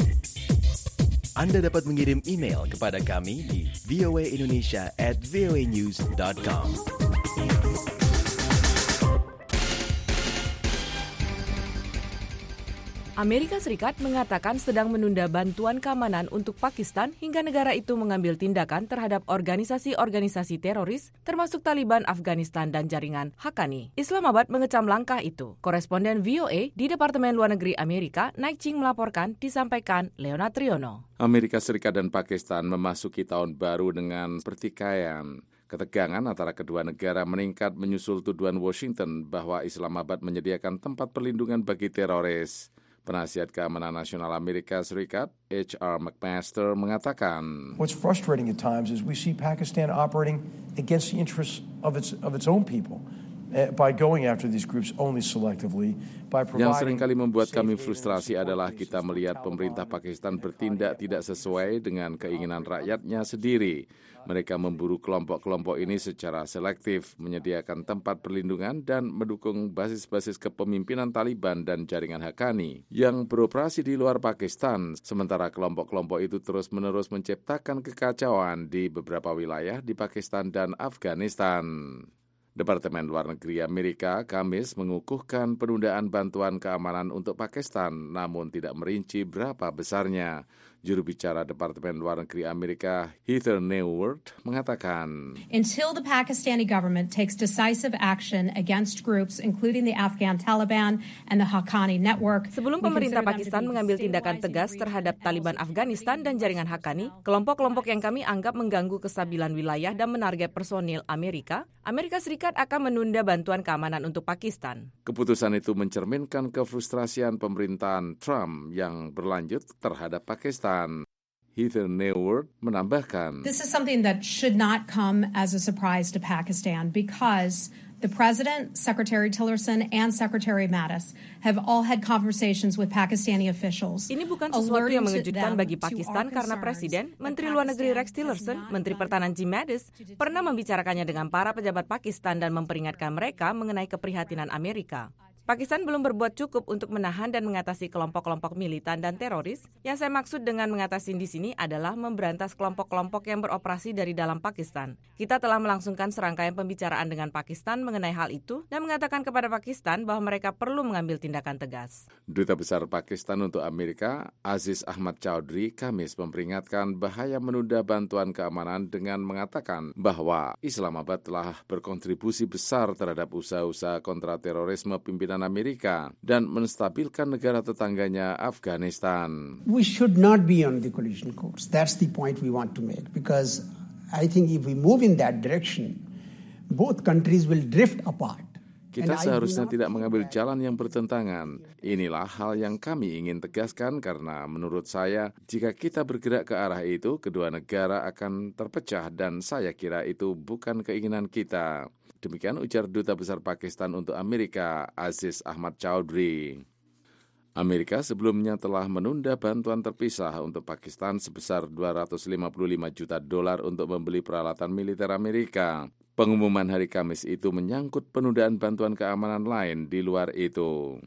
Anda dapat mengirim email kepada kami di v o a indonesia at v o a news dot com. Amerika Serikat mengatakan sedang menunda bantuan keamanan untuk Pakistan hingga negara itu mengambil tindakan terhadap organisasi-organisasi teroris termasuk Taliban Afghanistan dan jaringan Haqqani. Islamabad mengecam langkah itu. Koresponden V O A di Departemen Luar Negeri Amerika, Naik Ching melaporkan, disampaikan Leonard Triono. Amerika Serikat dan Pakistan memasuki tahun baru dengan pertikaian. Ketegangan antara kedua negara meningkat menyusul tuduhan Washington bahwa Islamabad menyediakan tempat perlindungan bagi teroris. Penasihat Keamanan Nasional Amerika Serikat, H R McMaster, mengatakan, What's frustrating at times is we see Pakistan operating against the interests of its of its own people by going after these groups only selectively. Yang seringkali membuat kami frustrasi adalah kita melihat pemerintah Pakistan bertindak tidak sesuai dengan keinginan rakyatnya sendiri. Mereka memburu kelompok-kelompok ini secara selektif, menyediakan tempat perlindungan dan mendukung basis-basis kepemimpinan Taliban dan jaringan Haqqani yang beroperasi di luar Pakistan. Sementara kelompok-kelompok itu terus-menerus menciptakan kekacauan di beberapa wilayah di Pakistan dan Afghanistan. Departemen Luar Negeri Amerika Kamis mengukuhkan penundaan bantuan keamanan untuk Pakistan, namun tidak merinci berapa besarnya. Juru bicara Departemen Luar Negeri Amerika, Heather Nauert, mengatakan, Until the Pakistani government takes decisive action against groups including the Afghan Taliban and the Haqqani network. Sebelum pemerintah Pakistan mengambil tindakan tegas terhadap Taliban Afghanistan dan jaringan Haqqani, kelompok-kelompok yang kami anggap mengganggu kestabilan wilayah dan menarget personil Amerika, Amerika Serikat akan menunda bantuan keamanan untuk Pakistan. Keputusan itu mencerminkan kefrustrasian pemerintahan Trump yang berlanjut terhadap Pakistan. Heather Nauert menambahkan, This is something that should not come as a surprise to Pakistan because The President, Secretary Tillerson, and Secretary Mattis have all had conversations with Pakistani officials. Ini bukan sesuatu yang mengejutkan bagi Pakistan karena Presiden, Menteri Luar Negeri Rex Tillerson, Menteri Pertahanan Jim Mattis pernah membicarakannya dengan para pejabat Pakistan dan memperingatkan mereka mengenai keprihatinan Amerika. Pakistan belum berbuat cukup untuk menahan dan mengatasi kelompok-kelompok militan dan teroris. Yang saya maksud dengan mengatasi di sini adalah memberantas kelompok-kelompok yang beroperasi dari dalam Pakistan. Kita telah melangsungkan serangkaian pembicaraan dengan Pakistan mengenai hal itu dan mengatakan kepada Pakistan bahwa mereka perlu mengambil tindakan tegas. Duta Besar Pakistan untuk Amerika, Aziz Ahmad Chowdhury, Kamis memperingatkan bahaya menunda bantuan keamanan dengan mengatakan bahwa Islamabad telah berkontribusi besar terhadap usaha-usaha kontraterorisme pimpinan Amerika dan menstabilkan negara tetangganya Afghanistan. We should not be on the collision course. That's the point we want to make, because I think if we move in that direction, both countries will drift apart. Kita seharusnya tidak mengambil jalan yang bertentangan. Inilah hal yang kami ingin tegaskan karena menurut saya, jika kita bergerak ke arah itu, kedua negara akan terpecah dan saya kira itu bukan keinginan kita. Demikian ujar Duta Besar Pakistan untuk Amerika, Aziz Ahmad Chowdhury. Amerika sebelumnya telah menunda bantuan terpisah untuk Pakistan sebesar dua ratus lima puluh lima juta dolar untuk membeli peralatan militer Amerika. Pengumuman hari Kamis itu menyangkut penundaan bantuan keamanan lain di luar itu.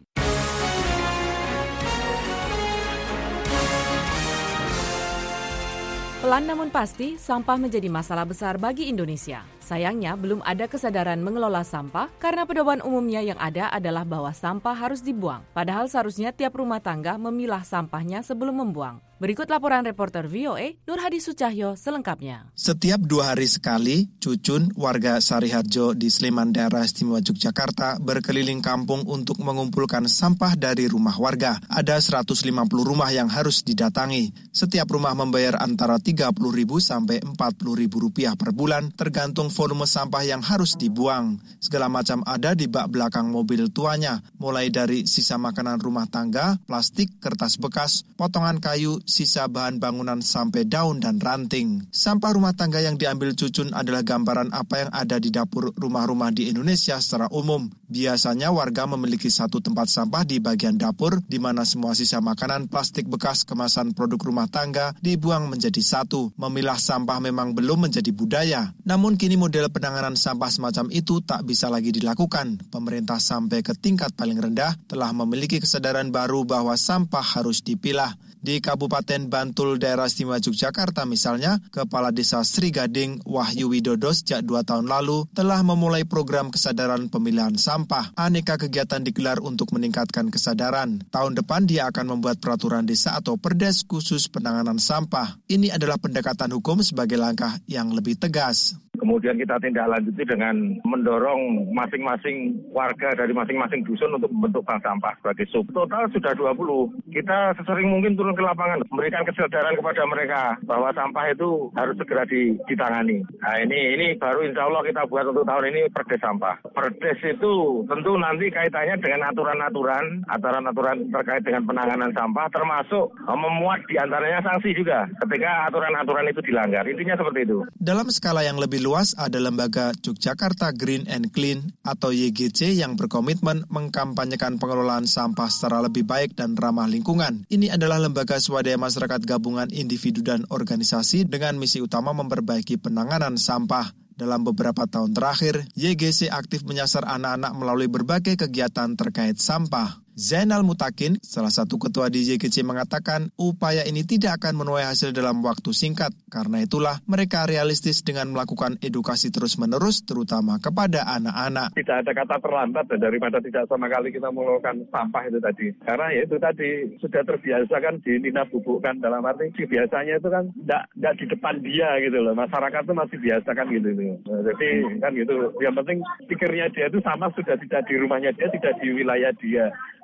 Pelan namun pasti, sampah menjadi masalah besar bagi Indonesia. Sayangnya, belum ada kesadaran mengelola sampah karena pedoman umumnya yang ada adalah bahwa sampah harus dibuang. Padahal seharusnya tiap rumah tangga memilah sampahnya sebelum membuang. Berikut laporan reporter V O A, Nur Hadi Sucahyo, selengkapnya. Setiap dua hari sekali, Cucun, warga Sariharjo di Sleman, daerah istimewa Yogyakarta, berkeliling kampung untuk mengumpulkan sampah dari rumah warga. Ada seratus lima puluh rumah yang harus didatangi. Setiap rumah membayar antara tiga puluh ribu sampai empat puluh ribu rupiah per bulan, tergantung volume sampah yang harus dibuang. Segala macam ada di bak belakang mobil tuanya, mulai dari sisa makanan rumah tangga, plastik, kertas bekas, potongan kayu, sisa bahan bangunan sampai daun dan ranting. Sampah rumah tangga yang diambil Cucun adalah gambaran apa yang ada di dapur rumah-rumah di Indonesia secara umum. Biasanya warga memiliki satu tempat sampah di bagian dapur, di mana semua sisa makanan, plastik bekas, kemasan produk rumah tangga dibuang menjadi satu. Memilah sampah memang belum menjadi budaya. Namun kini model penanganan sampah semacam itu tak bisa lagi dilakukan. Pemerintah sampai ke tingkat paling rendah telah memiliki kesadaran baru bahwa sampah harus dipilah. Di Kabupaten Bantul, daerah istimewa Yogyakarta misalnya, Kepala Desa Sri Gading Wahyu Widodo sejak dua tahun lalu telah memulai program kesadaran pemilihan sampah. Aneka kegiatan digelar untuk meningkatkan kesadaran. Tahun depan dia akan membuat peraturan desa atau perdes khusus penanganan sampah. Ini adalah pendekatan hukum sebagai langkah yang lebih tegas. Kemudian kita tindak lanjuti dengan mendorong masing-masing warga dari masing-masing dusun untuk membentuk bank sampah sebagai sub. Total sudah dua puluh. Kita sesering mungkin turun ke lapangan, memberikan kesadaran kepada mereka bahwa sampah itu harus segera ditangani. Nah ini ini baru insya Allah kita buat untuk tahun ini perdes sampah. Perdes itu tentu nanti kaitannya dengan aturan-aturan, aturan-aturan terkait dengan penanganan sampah, termasuk memuat diantaranya sanksi juga ketika aturan-aturan itu dilanggar. Intinya seperti itu. Dalam skala yang lebih luas ada lembaga Yogyakarta Green and Clean atau Y G C yang berkomitmen mengkampanyekan pengelolaan sampah secara lebih baik dan ramah lingkungan. Ini adalah lembaga swadaya masyarakat gabungan individu dan organisasi dengan misi utama memperbaiki penanganan sampah. Dalam beberapa tahun terakhir, Y G C aktif menyasar anak-anak melalui berbagai kegiatan terkait sampah. Zainal Mutakin, salah satu ketua di Y G C, mengatakan upaya ini tidak akan menuai hasil dalam waktu singkat. Karena itulah mereka realistis dengan melakukan edukasi terus-menerus, terutama kepada anak-anak. Tidak ada kata terlambat daripada tidak sama kali kita melakukan sampah itu tadi. Karena ya itu tadi sudah terbiasa kan dinina bubukkan, dalam arti biasanya itu kan tidak tidak di depan dia gitu loh. Masyarakat itu masih biasa kan gitu. Nah, jadi kan gitu. Yang penting pikirnya dia itu sama sudah tidak di rumahnya dia, tidak di wilayah dia.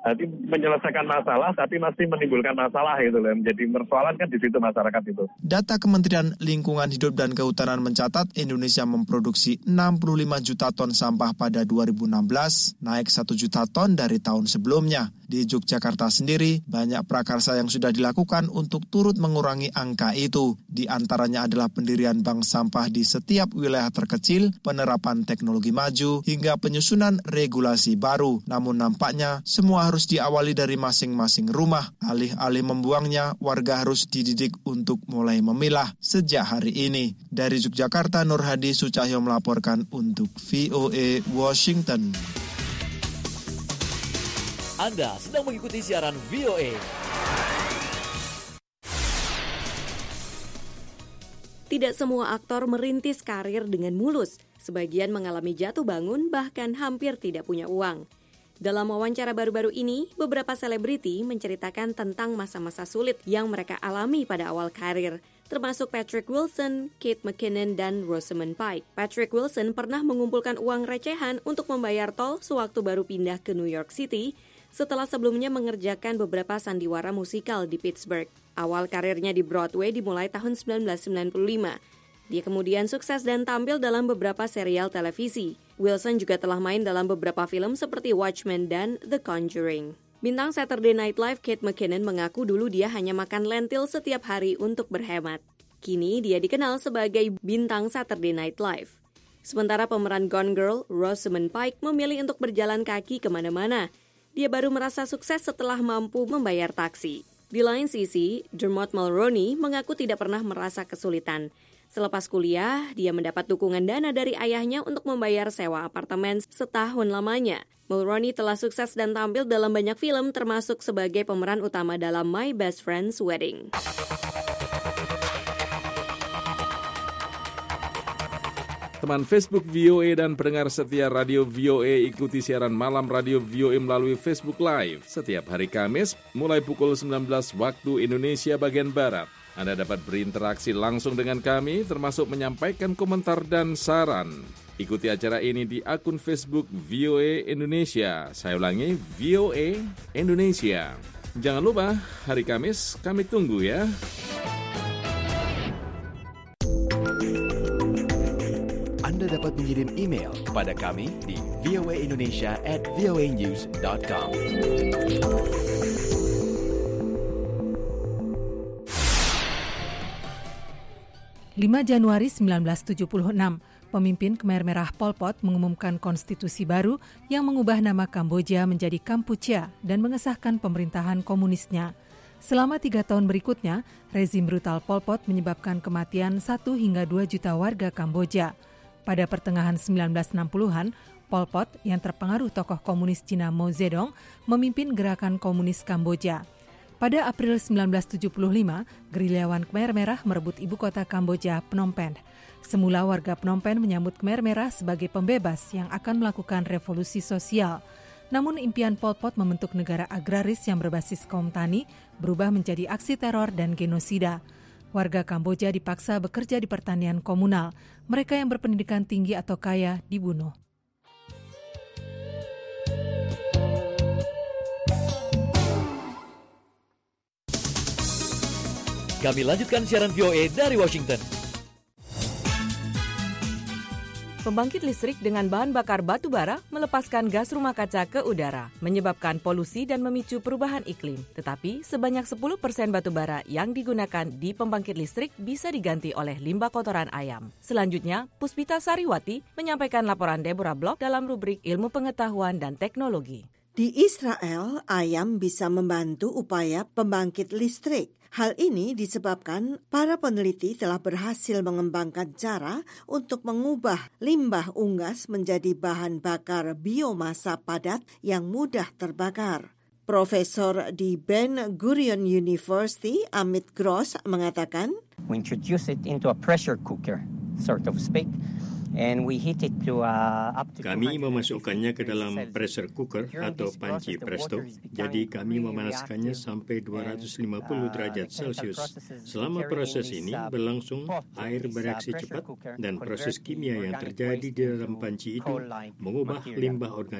Jadi menyelesaikan masalah tapi masih menimbulkan masalah gitu loh. Menjadi persoalan kan di situ masyarakat itu. Data Kementerian Lingkungan Hidup dan Kehutanan mencatat Indonesia memproduksi enam puluh lima juta ton sampah pada dua ribu enam belas, naik satu juta ton dari tahun sebelumnya. Di Yogyakarta sendiri, banyak prakarsa yang sudah dilakukan untuk turut mengurangi angka itu. Di antaranya adalah pendirian bank sampah di setiap wilayah terkecil, penerapan teknologi maju, hingga penyusunan regulasi baru. Namun nampaknya semua harus diawali dari masing-masing rumah. Alih-alih membuangnya, warga harus dididik untuk mulai memilah sejak hari ini. Dari Yogyakarta, Nur Hadi Sucahyo melaporkan untuk V O A Washington. Anda sedang mengikuti siaran V O A. Tidak semua aktor merintis karir dengan mulus. Sebagian mengalami jatuh bangun, bahkan hampir tidak punya uang. Dalam wawancara baru-baru ini, beberapa selebriti menceritakan tentang masa-masa sulit yang mereka alami pada awal karir, termasuk Patrick Wilson, Kate McKinnon, dan Rosamund Pike. Patrick Wilson pernah mengumpulkan uang recehan untuk membayar tol sewaktu baru pindah ke New York City, setelah sebelumnya mengerjakan beberapa sandiwara musikal di Pittsburgh. Awal karirnya di Broadway dimulai tahun sembilan belas sembilan puluh lima. Dia kemudian sukses dan tampil dalam beberapa serial televisi. Wilson juga telah main dalam beberapa film seperti Watchmen dan The Conjuring. Bintang Saturday Night Live Kate McKinnon mengaku dulu dia hanya makan lentil setiap hari untuk berhemat. Kini dia dikenal sebagai bintang Saturday Night Live. Sementara pemeran Gone Girl, Rosamund Pike, memilih untuk berjalan kaki kemana-mana. Dia baru merasa sukses setelah mampu membayar taksi. Di lain sisi, Dermot Mulroney mengaku tidak pernah merasa kesulitan. Selepas kuliah, dia mendapat dukungan dana dari ayahnya untuk membayar sewa apartemen setahun lamanya. Mulroney telah sukses dan tampil dalam banyak film, termasuk sebagai pemeran utama dalam My Best Friend's Wedding. Teman Facebook V O A dan pendengar setia Radio V O A, ikuti siaran malam Radio V O A melalui Facebook Live setiap hari Kamis mulai pukul sembilan belas waktu Indonesia bagian Barat. Anda dapat berinteraksi langsung dengan kami, termasuk menyampaikan komentar dan saran. Ikuti acara ini di akun Facebook V O A Indonesia. Saya ulangi, V O A Indonesia. Jangan lupa, hari Kamis kami tunggu ya. Anda dapat mengirim email kepada kami di voaindonesia at voanews dot com. lima Januari sembilan belas tujuh puluh enam, pemimpin Khmer Merah Pol Pot mengumumkan konstitusi baru yang mengubah nama Kamboja menjadi Kampuchea dan mengesahkan pemerintahan komunisnya. Selama tiga tahun berikutnya, rezim brutal Pol Pot menyebabkan kematian satu hingga dua juta warga Kamboja. Pada pertengahan sembilan belas enam puluhan, Pol Pot yang terpengaruh tokoh komunis Cina Mao Zedong memimpin gerakan komunis Kamboja. Pada April sembilan belas tujuh puluh lima, gerilyawan Khmer Merah merebut ibu kota Kamboja, Phnom Penh. Semula warga Phnom Penh menyambut Khmer Merah sebagai pembebas yang akan melakukan revolusi sosial. Namun impian Pol Pot membentuk negara agraris yang berbasis kaum tani berubah menjadi aksi teror dan genosida. Warga Kamboja dipaksa bekerja di pertanian komunal. Mereka yang berpendidikan tinggi atau kaya dibunuh. Kami lanjutkan siaran V O A dari Washington. Pembangkit listrik dengan bahan bakar batu bara melepaskan gas rumah kaca ke udara, menyebabkan polusi dan memicu perubahan iklim. Tetapi sebanyak sepuluh persen batu bara yang digunakan di pembangkit listrik bisa diganti oleh limbah kotoran ayam. Selanjutnya, Puspita Sariwati menyampaikan laporan Deborah Block dalam rubrik Ilmu Pengetahuan dan Teknologi. Di Israel, ayam bisa membantu upaya pembangkit listrik. Hal ini disebabkan para peneliti telah berhasil mengembangkan cara untuk mengubah limbah unggas menjadi bahan bakar biomasa padat yang mudah terbakar. Profesor di Ben Gurion University, Amit Gross, mengatakan, We introduce it into a pressure cooker, sort of speak. And we heat it to, uh, up to kami memasukkannya ke dalam pressure cooker atau panci presto. Jadi kami memanaskannya sampai dua ratus lima puluh derajat Celcius. Selama proses ini berlangsung, air bereaksi cepat dan proses kimia yang terjadi di dalam panci itu mengubah limbah organik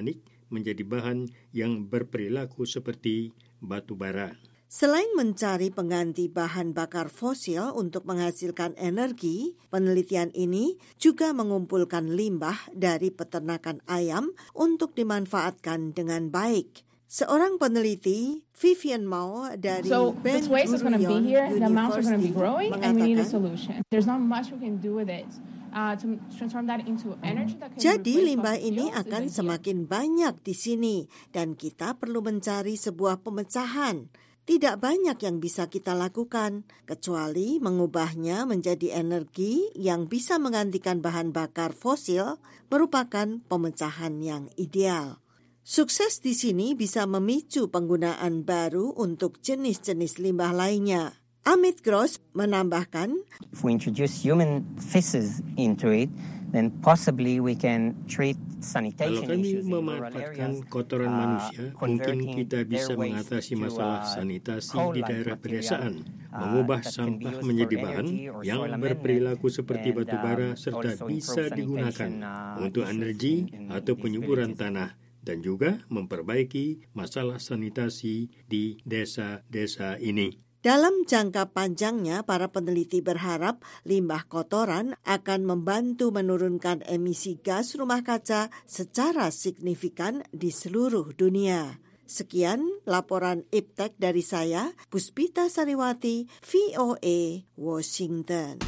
menjadi bahan yang berperilaku seperti batu bara. Selain mencari pengganti bahan bakar fosil untuk menghasilkan energi, penelitian ini juga mengumpulkan limbah dari peternakan ayam untuk dimanfaatkan dengan baik. Seorang peneliti, Vivian Mao dari So, Ben waste is going to be here, the amounts are going to be growing, and we need a mengatakan, solution. There's not much we can do with it. Uh, to transform that into energy that can Jadi replace limbah fossil ini fuels is akan easier. semakin banyak di sini dan kita perlu mencari sebuah pemecahan. Tidak banyak yang bisa kita lakukan kecuali mengubahnya menjadi energi yang bisa menggantikan bahan bakar fosil merupakan pemecahan yang ideal. Sukses di sini bisa memicu penggunaan baru untuk jenis-jenis limbah lainnya. Amit Gross menambahkan, If we introduce human feces into it, then possibly we can treat Kalau sanitation kami issues in rural memanfaatkan areas, kotoran uh, manusia, mungkin converting kita their bisa waste mengatasi to, masalah uh, sanitasi coal di like daerah material, pedesaan, uh, mengubah that can be sampah used menjadi for bahan energy or yang soil berperilaku amendment, seperti and, batu bara um, serta also bisa improve digunakan sanitation, uh, untuk issues energi in- in atau these penyuburan villages. tanah dan juga memperbaiki masalah sanitasi di desa-desa ini. dalam jangka panjangnya para peneliti berharap limbah kotoran akan membantu menurunkan emisi gas rumah kaca secara signifikan di seluruh dunia. Sekian laporan Iptek dari saya, Puspita Sariwati, V O A, Washington.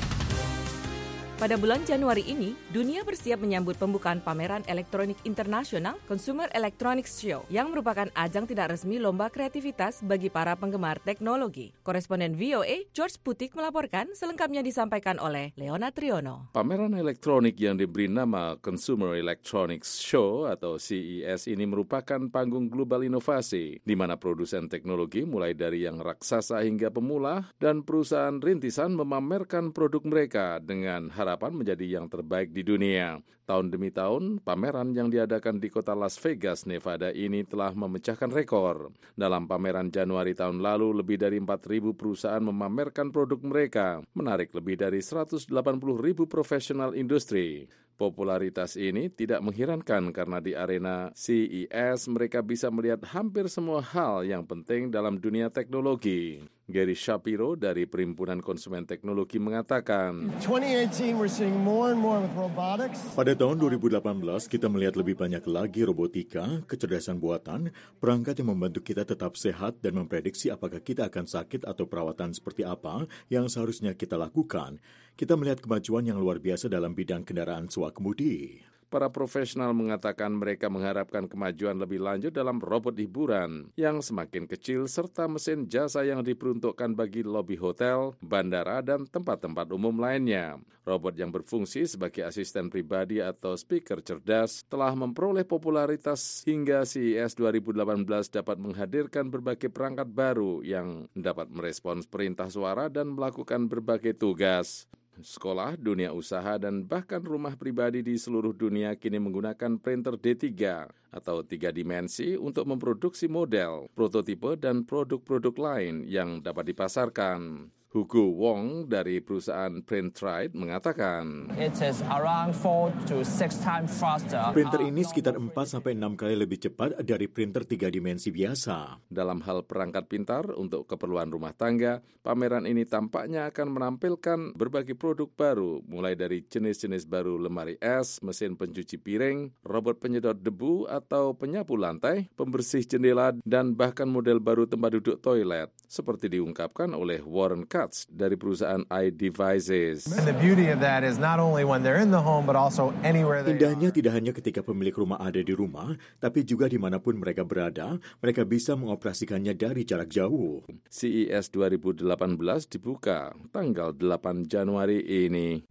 Pada bulan Januari ini, dunia bersiap menyambut pembukaan pameran elektronik internasional Consumer Electronics Show yang merupakan ajang tidak resmi lomba kreativitas bagi para penggemar teknologi. Koresponden V O A, George Putik melaporkan, selengkapnya disampaikan oleh Leona Triono. Pameran elektronik yang diberi nama Consumer Electronics Show atau C E S ini merupakan panggung global inovasi, di mana produsen teknologi mulai dari yang raksasa hingga pemula dan perusahaan rintisan memamerkan produk mereka dengan harapan menjadi yang terbaik di dunia. Tahun demi tahun, pameran yang diadakan di kota Las Vegas, Nevada ini telah memecahkan rekor. Dalam pameran Januari tahun lalu, lebih dari empat ribu perusahaan memamerkan produk mereka, menarik lebih dari seratus delapan puluh ribu profesional industri. Popularitas ini tidak mengherankan karena di arena C E S mereka bisa melihat hampir semua hal yang penting dalam dunia teknologi. Gary Shapiro dari Perhimpunan Konsumen Teknologi mengatakan, twenty eighteen we're seeing more and more with robotics. Pada tahun dua ribu delapan belas, kita melihat lebih banyak lagi robotika, kecerdasan buatan, perangkat yang membantu kita tetap sehat dan memprediksi apakah kita akan sakit atau perawatan seperti apa yang seharusnya kita lakukan. Kita melihat kemajuan yang luar biasa dalam bidang kendaraan swakemudi. Para profesional mengatakan mereka mengharapkan kemajuan lebih lanjut dalam robot hiburan yang semakin kecil serta mesin jasa yang diperuntukkan bagi lobi hotel, bandara, dan tempat-tempat umum lainnya. Robot yang berfungsi sebagai asisten pribadi atau speaker cerdas telah memperoleh popularitas hingga C E S dua ribu delapan belas dapat menghadirkan berbagai perangkat baru yang dapat merespons perintah suara dan melakukan berbagai tugas. Sekolah, dunia usaha, dan bahkan rumah pribadi di seluruh dunia kini menggunakan printer D tiga atau tiga dimensi untuk memproduksi model, prototipe, dan produk-produk lain yang dapat dipasarkan. Hugo Wong dari perusahaan Printrite mengatakan, It is around four to six times faster. Printer ini sekitar empat sampai enam kali lebih cepat dari printer tiga dimensi biasa. Dalam hal perangkat pintar untuk keperluan rumah tangga, pameran ini tampaknya akan menampilkan berbagai produk baru, mulai dari jenis-jenis baru lemari es, mesin pencuci piring, robot penyedot debu atau penyapu lantai, pembersih jendela, dan bahkan model baru tempat duduk toilet, seperti diungkapkan oleh Warren Katz dari perusahaan iDevices. And the beauty of that is not only when they're in the home, but also anywhere they Indahnya tidak hanya ketika pemilik rumah ada di rumah, tapi juga dimanapun mereka berada, mereka bisa mengoperasikannya dari jarak jauh. C E S dua ribu delapan belas dibuka tanggal delapan Januari ini.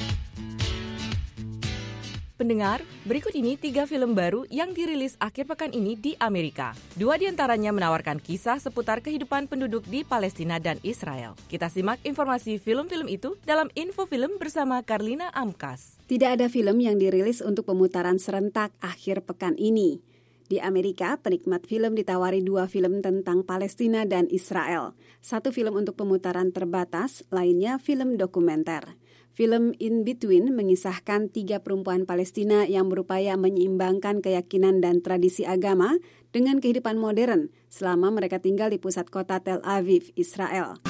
Pendengar, berikut ini tiga film baru yang dirilis akhir pekan ini di Amerika. Dua di antaranya menawarkan kisah seputar kehidupan penduduk di Palestina dan Israel. Kita simak informasi film-film itu dalam Info Film bersama Karlina Amkas. Tidak ada film yang dirilis untuk pemutaran serentak akhir pekan ini. Di Amerika, penikmat film ditawari dua film tentang Palestina dan Israel. Satu film untuk pemutaran terbatas, lainnya film dokumenter. Film In Between mengisahkan tiga perempuan Palestina yang berupaya menyeimbangkan keyakinan dan tradisi agama dengan kehidupan modern selama mereka tinggal di pusat kota Tel Aviv, Israel.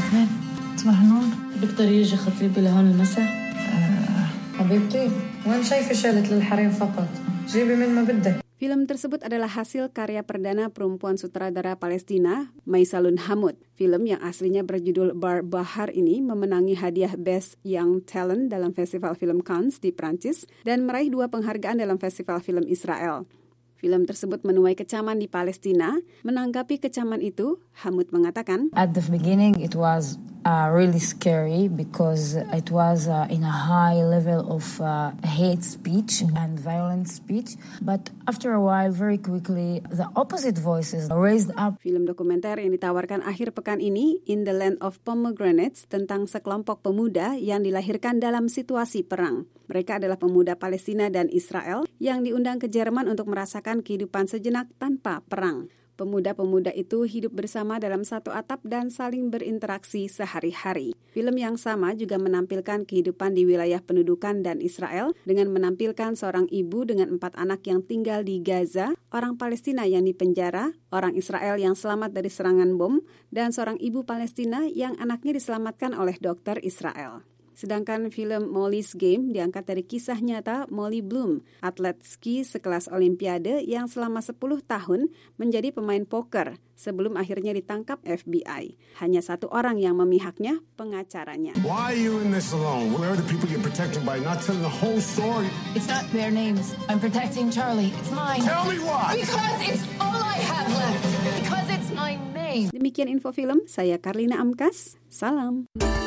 Film tersebut adalah hasil karya perdana perempuan sutradara Palestina, Maisalun Hamud. Film yang aslinya berjudul Bar Bahar ini memenangi hadiah Best Young Talent dalam Festival Film Cannes di Prancis dan meraih dua penghargaan dalam Festival Film Israel. Film tersebut menuai kecaman di Palestina. Menanggapi kecaman itu, Hamud mengatakan, At the beginning it was uh, really scary because it was uh, in a high level of uh, hate speech and violent speech. But after a while, very quickly, the opposite voices raised up. Film dokumenter yang ditawarkan akhir pekan ini, In the Land of Pomegranates, tentang sekelompok pemuda yang dilahirkan dalam situasi perang. Mereka adalah pemuda Palestina dan Israel yang diundang ke Jerman untuk merasakan kehidupan sejenak tanpa perang. Pemuda-pemuda itu hidup bersama dalam satu atap dan saling berinteraksi sehari-hari. Film yang sama juga menampilkan kehidupan di wilayah pendudukan dan Israel dengan menampilkan seorang ibu dengan empat anak yang tinggal di Gaza, orang Palestina yang dipenjara, orang Israel yang selamat dari serangan bom, dan seorang ibu Palestina yang anaknya diselamatkan oleh dokter Israel. Sedangkan film Molly's Game diangkat dari kisah nyata Molly Bloom, atlet ski sekelas Olimpiade yang selama sepuluh tahun menjadi pemain poker sebelum akhirnya ditangkap F B I. Hanya satu orang yang memihaknya, pengacaranya. Why are you in this alone? Where are the people you're protecting by not telling the whole story? It's not their names. I'm protecting Charlie. It's mine. Tell me why. Because it's all I have left. Because it's my name. Demikian info film, saya Karlina Amkas. Salam.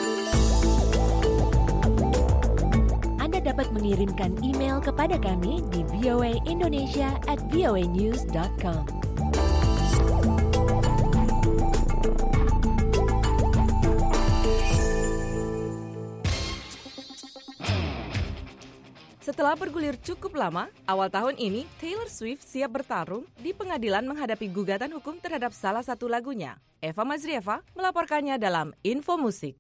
Dapat mengirimkan email kepada kami di voaindonesia at voanews dot com. Setelah bergulir cukup lama, awal tahun ini Taylor Swift siap bertarung di pengadilan menghadapi gugatan hukum terhadap salah satu lagunya. Eva Mazrieva melaporkannya dalam Info Musik.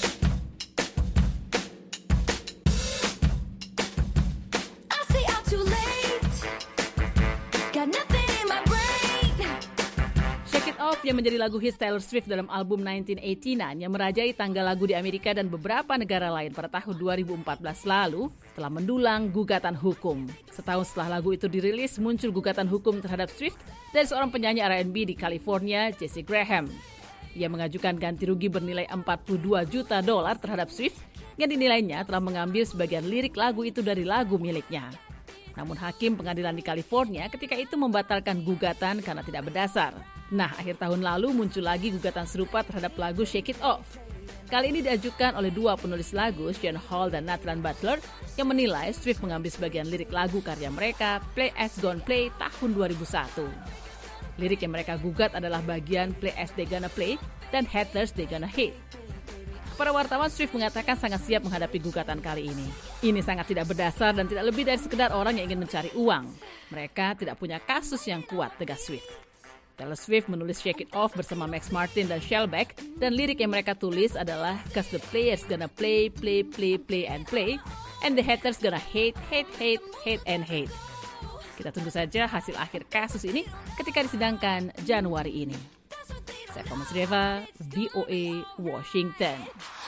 Off yang menjadi lagu hits Taylor Swift dalam album nineteen eighty-nine yang merajai tangga lagu di Amerika dan beberapa negara lain pada tahun dua ribu empat belas lalu telah mendulang gugatan hukum. Setahun setelah lagu itu dirilis, muncul gugatan hukum terhadap Swift dari seorang penyanyi R and B di California, Jesse Graham. Ia mengajukan ganti rugi bernilai empat puluh dua juta dolar terhadap Swift yang dinilainya telah mengambil sebagian lirik lagu itu dari lagu miliknya. Namun hakim pengadilan di California ketika itu membatalkan gugatan karena tidak berdasar. Nah, akhir tahun lalu muncul lagi gugatan serupa terhadap lagu Shake It Off. Kali ini diajukan oleh dua penulis lagu, Sean Hall dan Nathan Butler, yang menilai Swift mengambil sebagian lirik lagu karya mereka, Play As Gonna Play, tahun dua ribu satu. Lirik yang mereka gugat adalah bagian Play As They Gonna Play dan Haters They Gonna Hate. Para wartawan, Swift mengatakan sangat siap menghadapi gugatan kali ini. Ini sangat tidak berdasar dan tidak lebih dari sekedar orang yang ingin mencari uang. Mereka tidak punya kasus yang kuat, tegas Swift. Taylor Swift menulis Shake It Off bersama Max Martin dan Shellback, dan lirik yang mereka tulis adalah Cause the players gonna play, play, play, play, and play, and the haters gonna hate, hate, hate, hate, and hate. Kita tunggu saja hasil akhir kasus ini ketika disidangkan Januari ini. Saya Eva Mazrieva, V O A, Washington.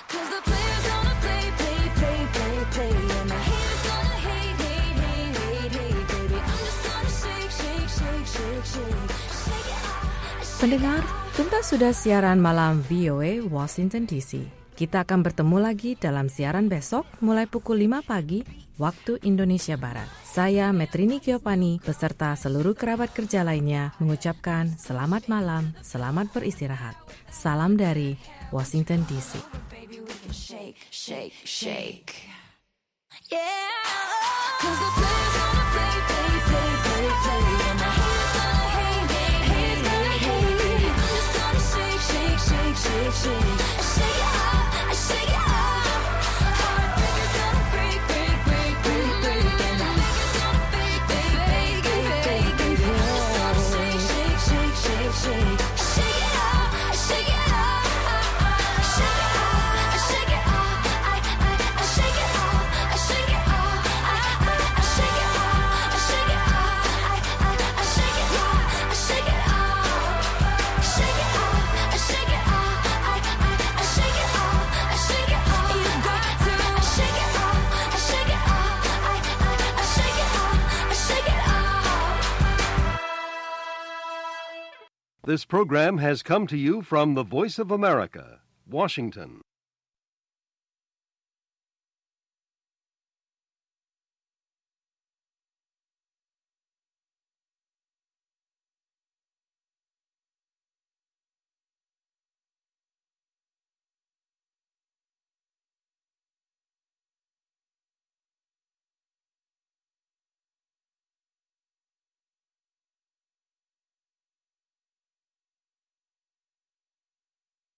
Pendengar, tuntas sudah siaran malam V O A Washington D C. Kita akan bertemu lagi dalam siaran besok mulai pukul lima pagi waktu Indonesia Barat. Saya Metrini Giovanni beserta seluruh kerabat kerja lainnya mengucapkan selamat malam, selamat beristirahat. Salam dari Washington D C. Shake, shake, shake. Yeah. Shake, shake, shake it up, shake it up. Heartbreaker's gonna break, break, break, break, break, and the niggas gonna fake, fake, fake, fake, fake, fake. Shake, shake, shake, shake, shake, shake it up, shake it up, shake it up, shake it up, I, I, I shake. This program has come to you from the Voice of America, Washington.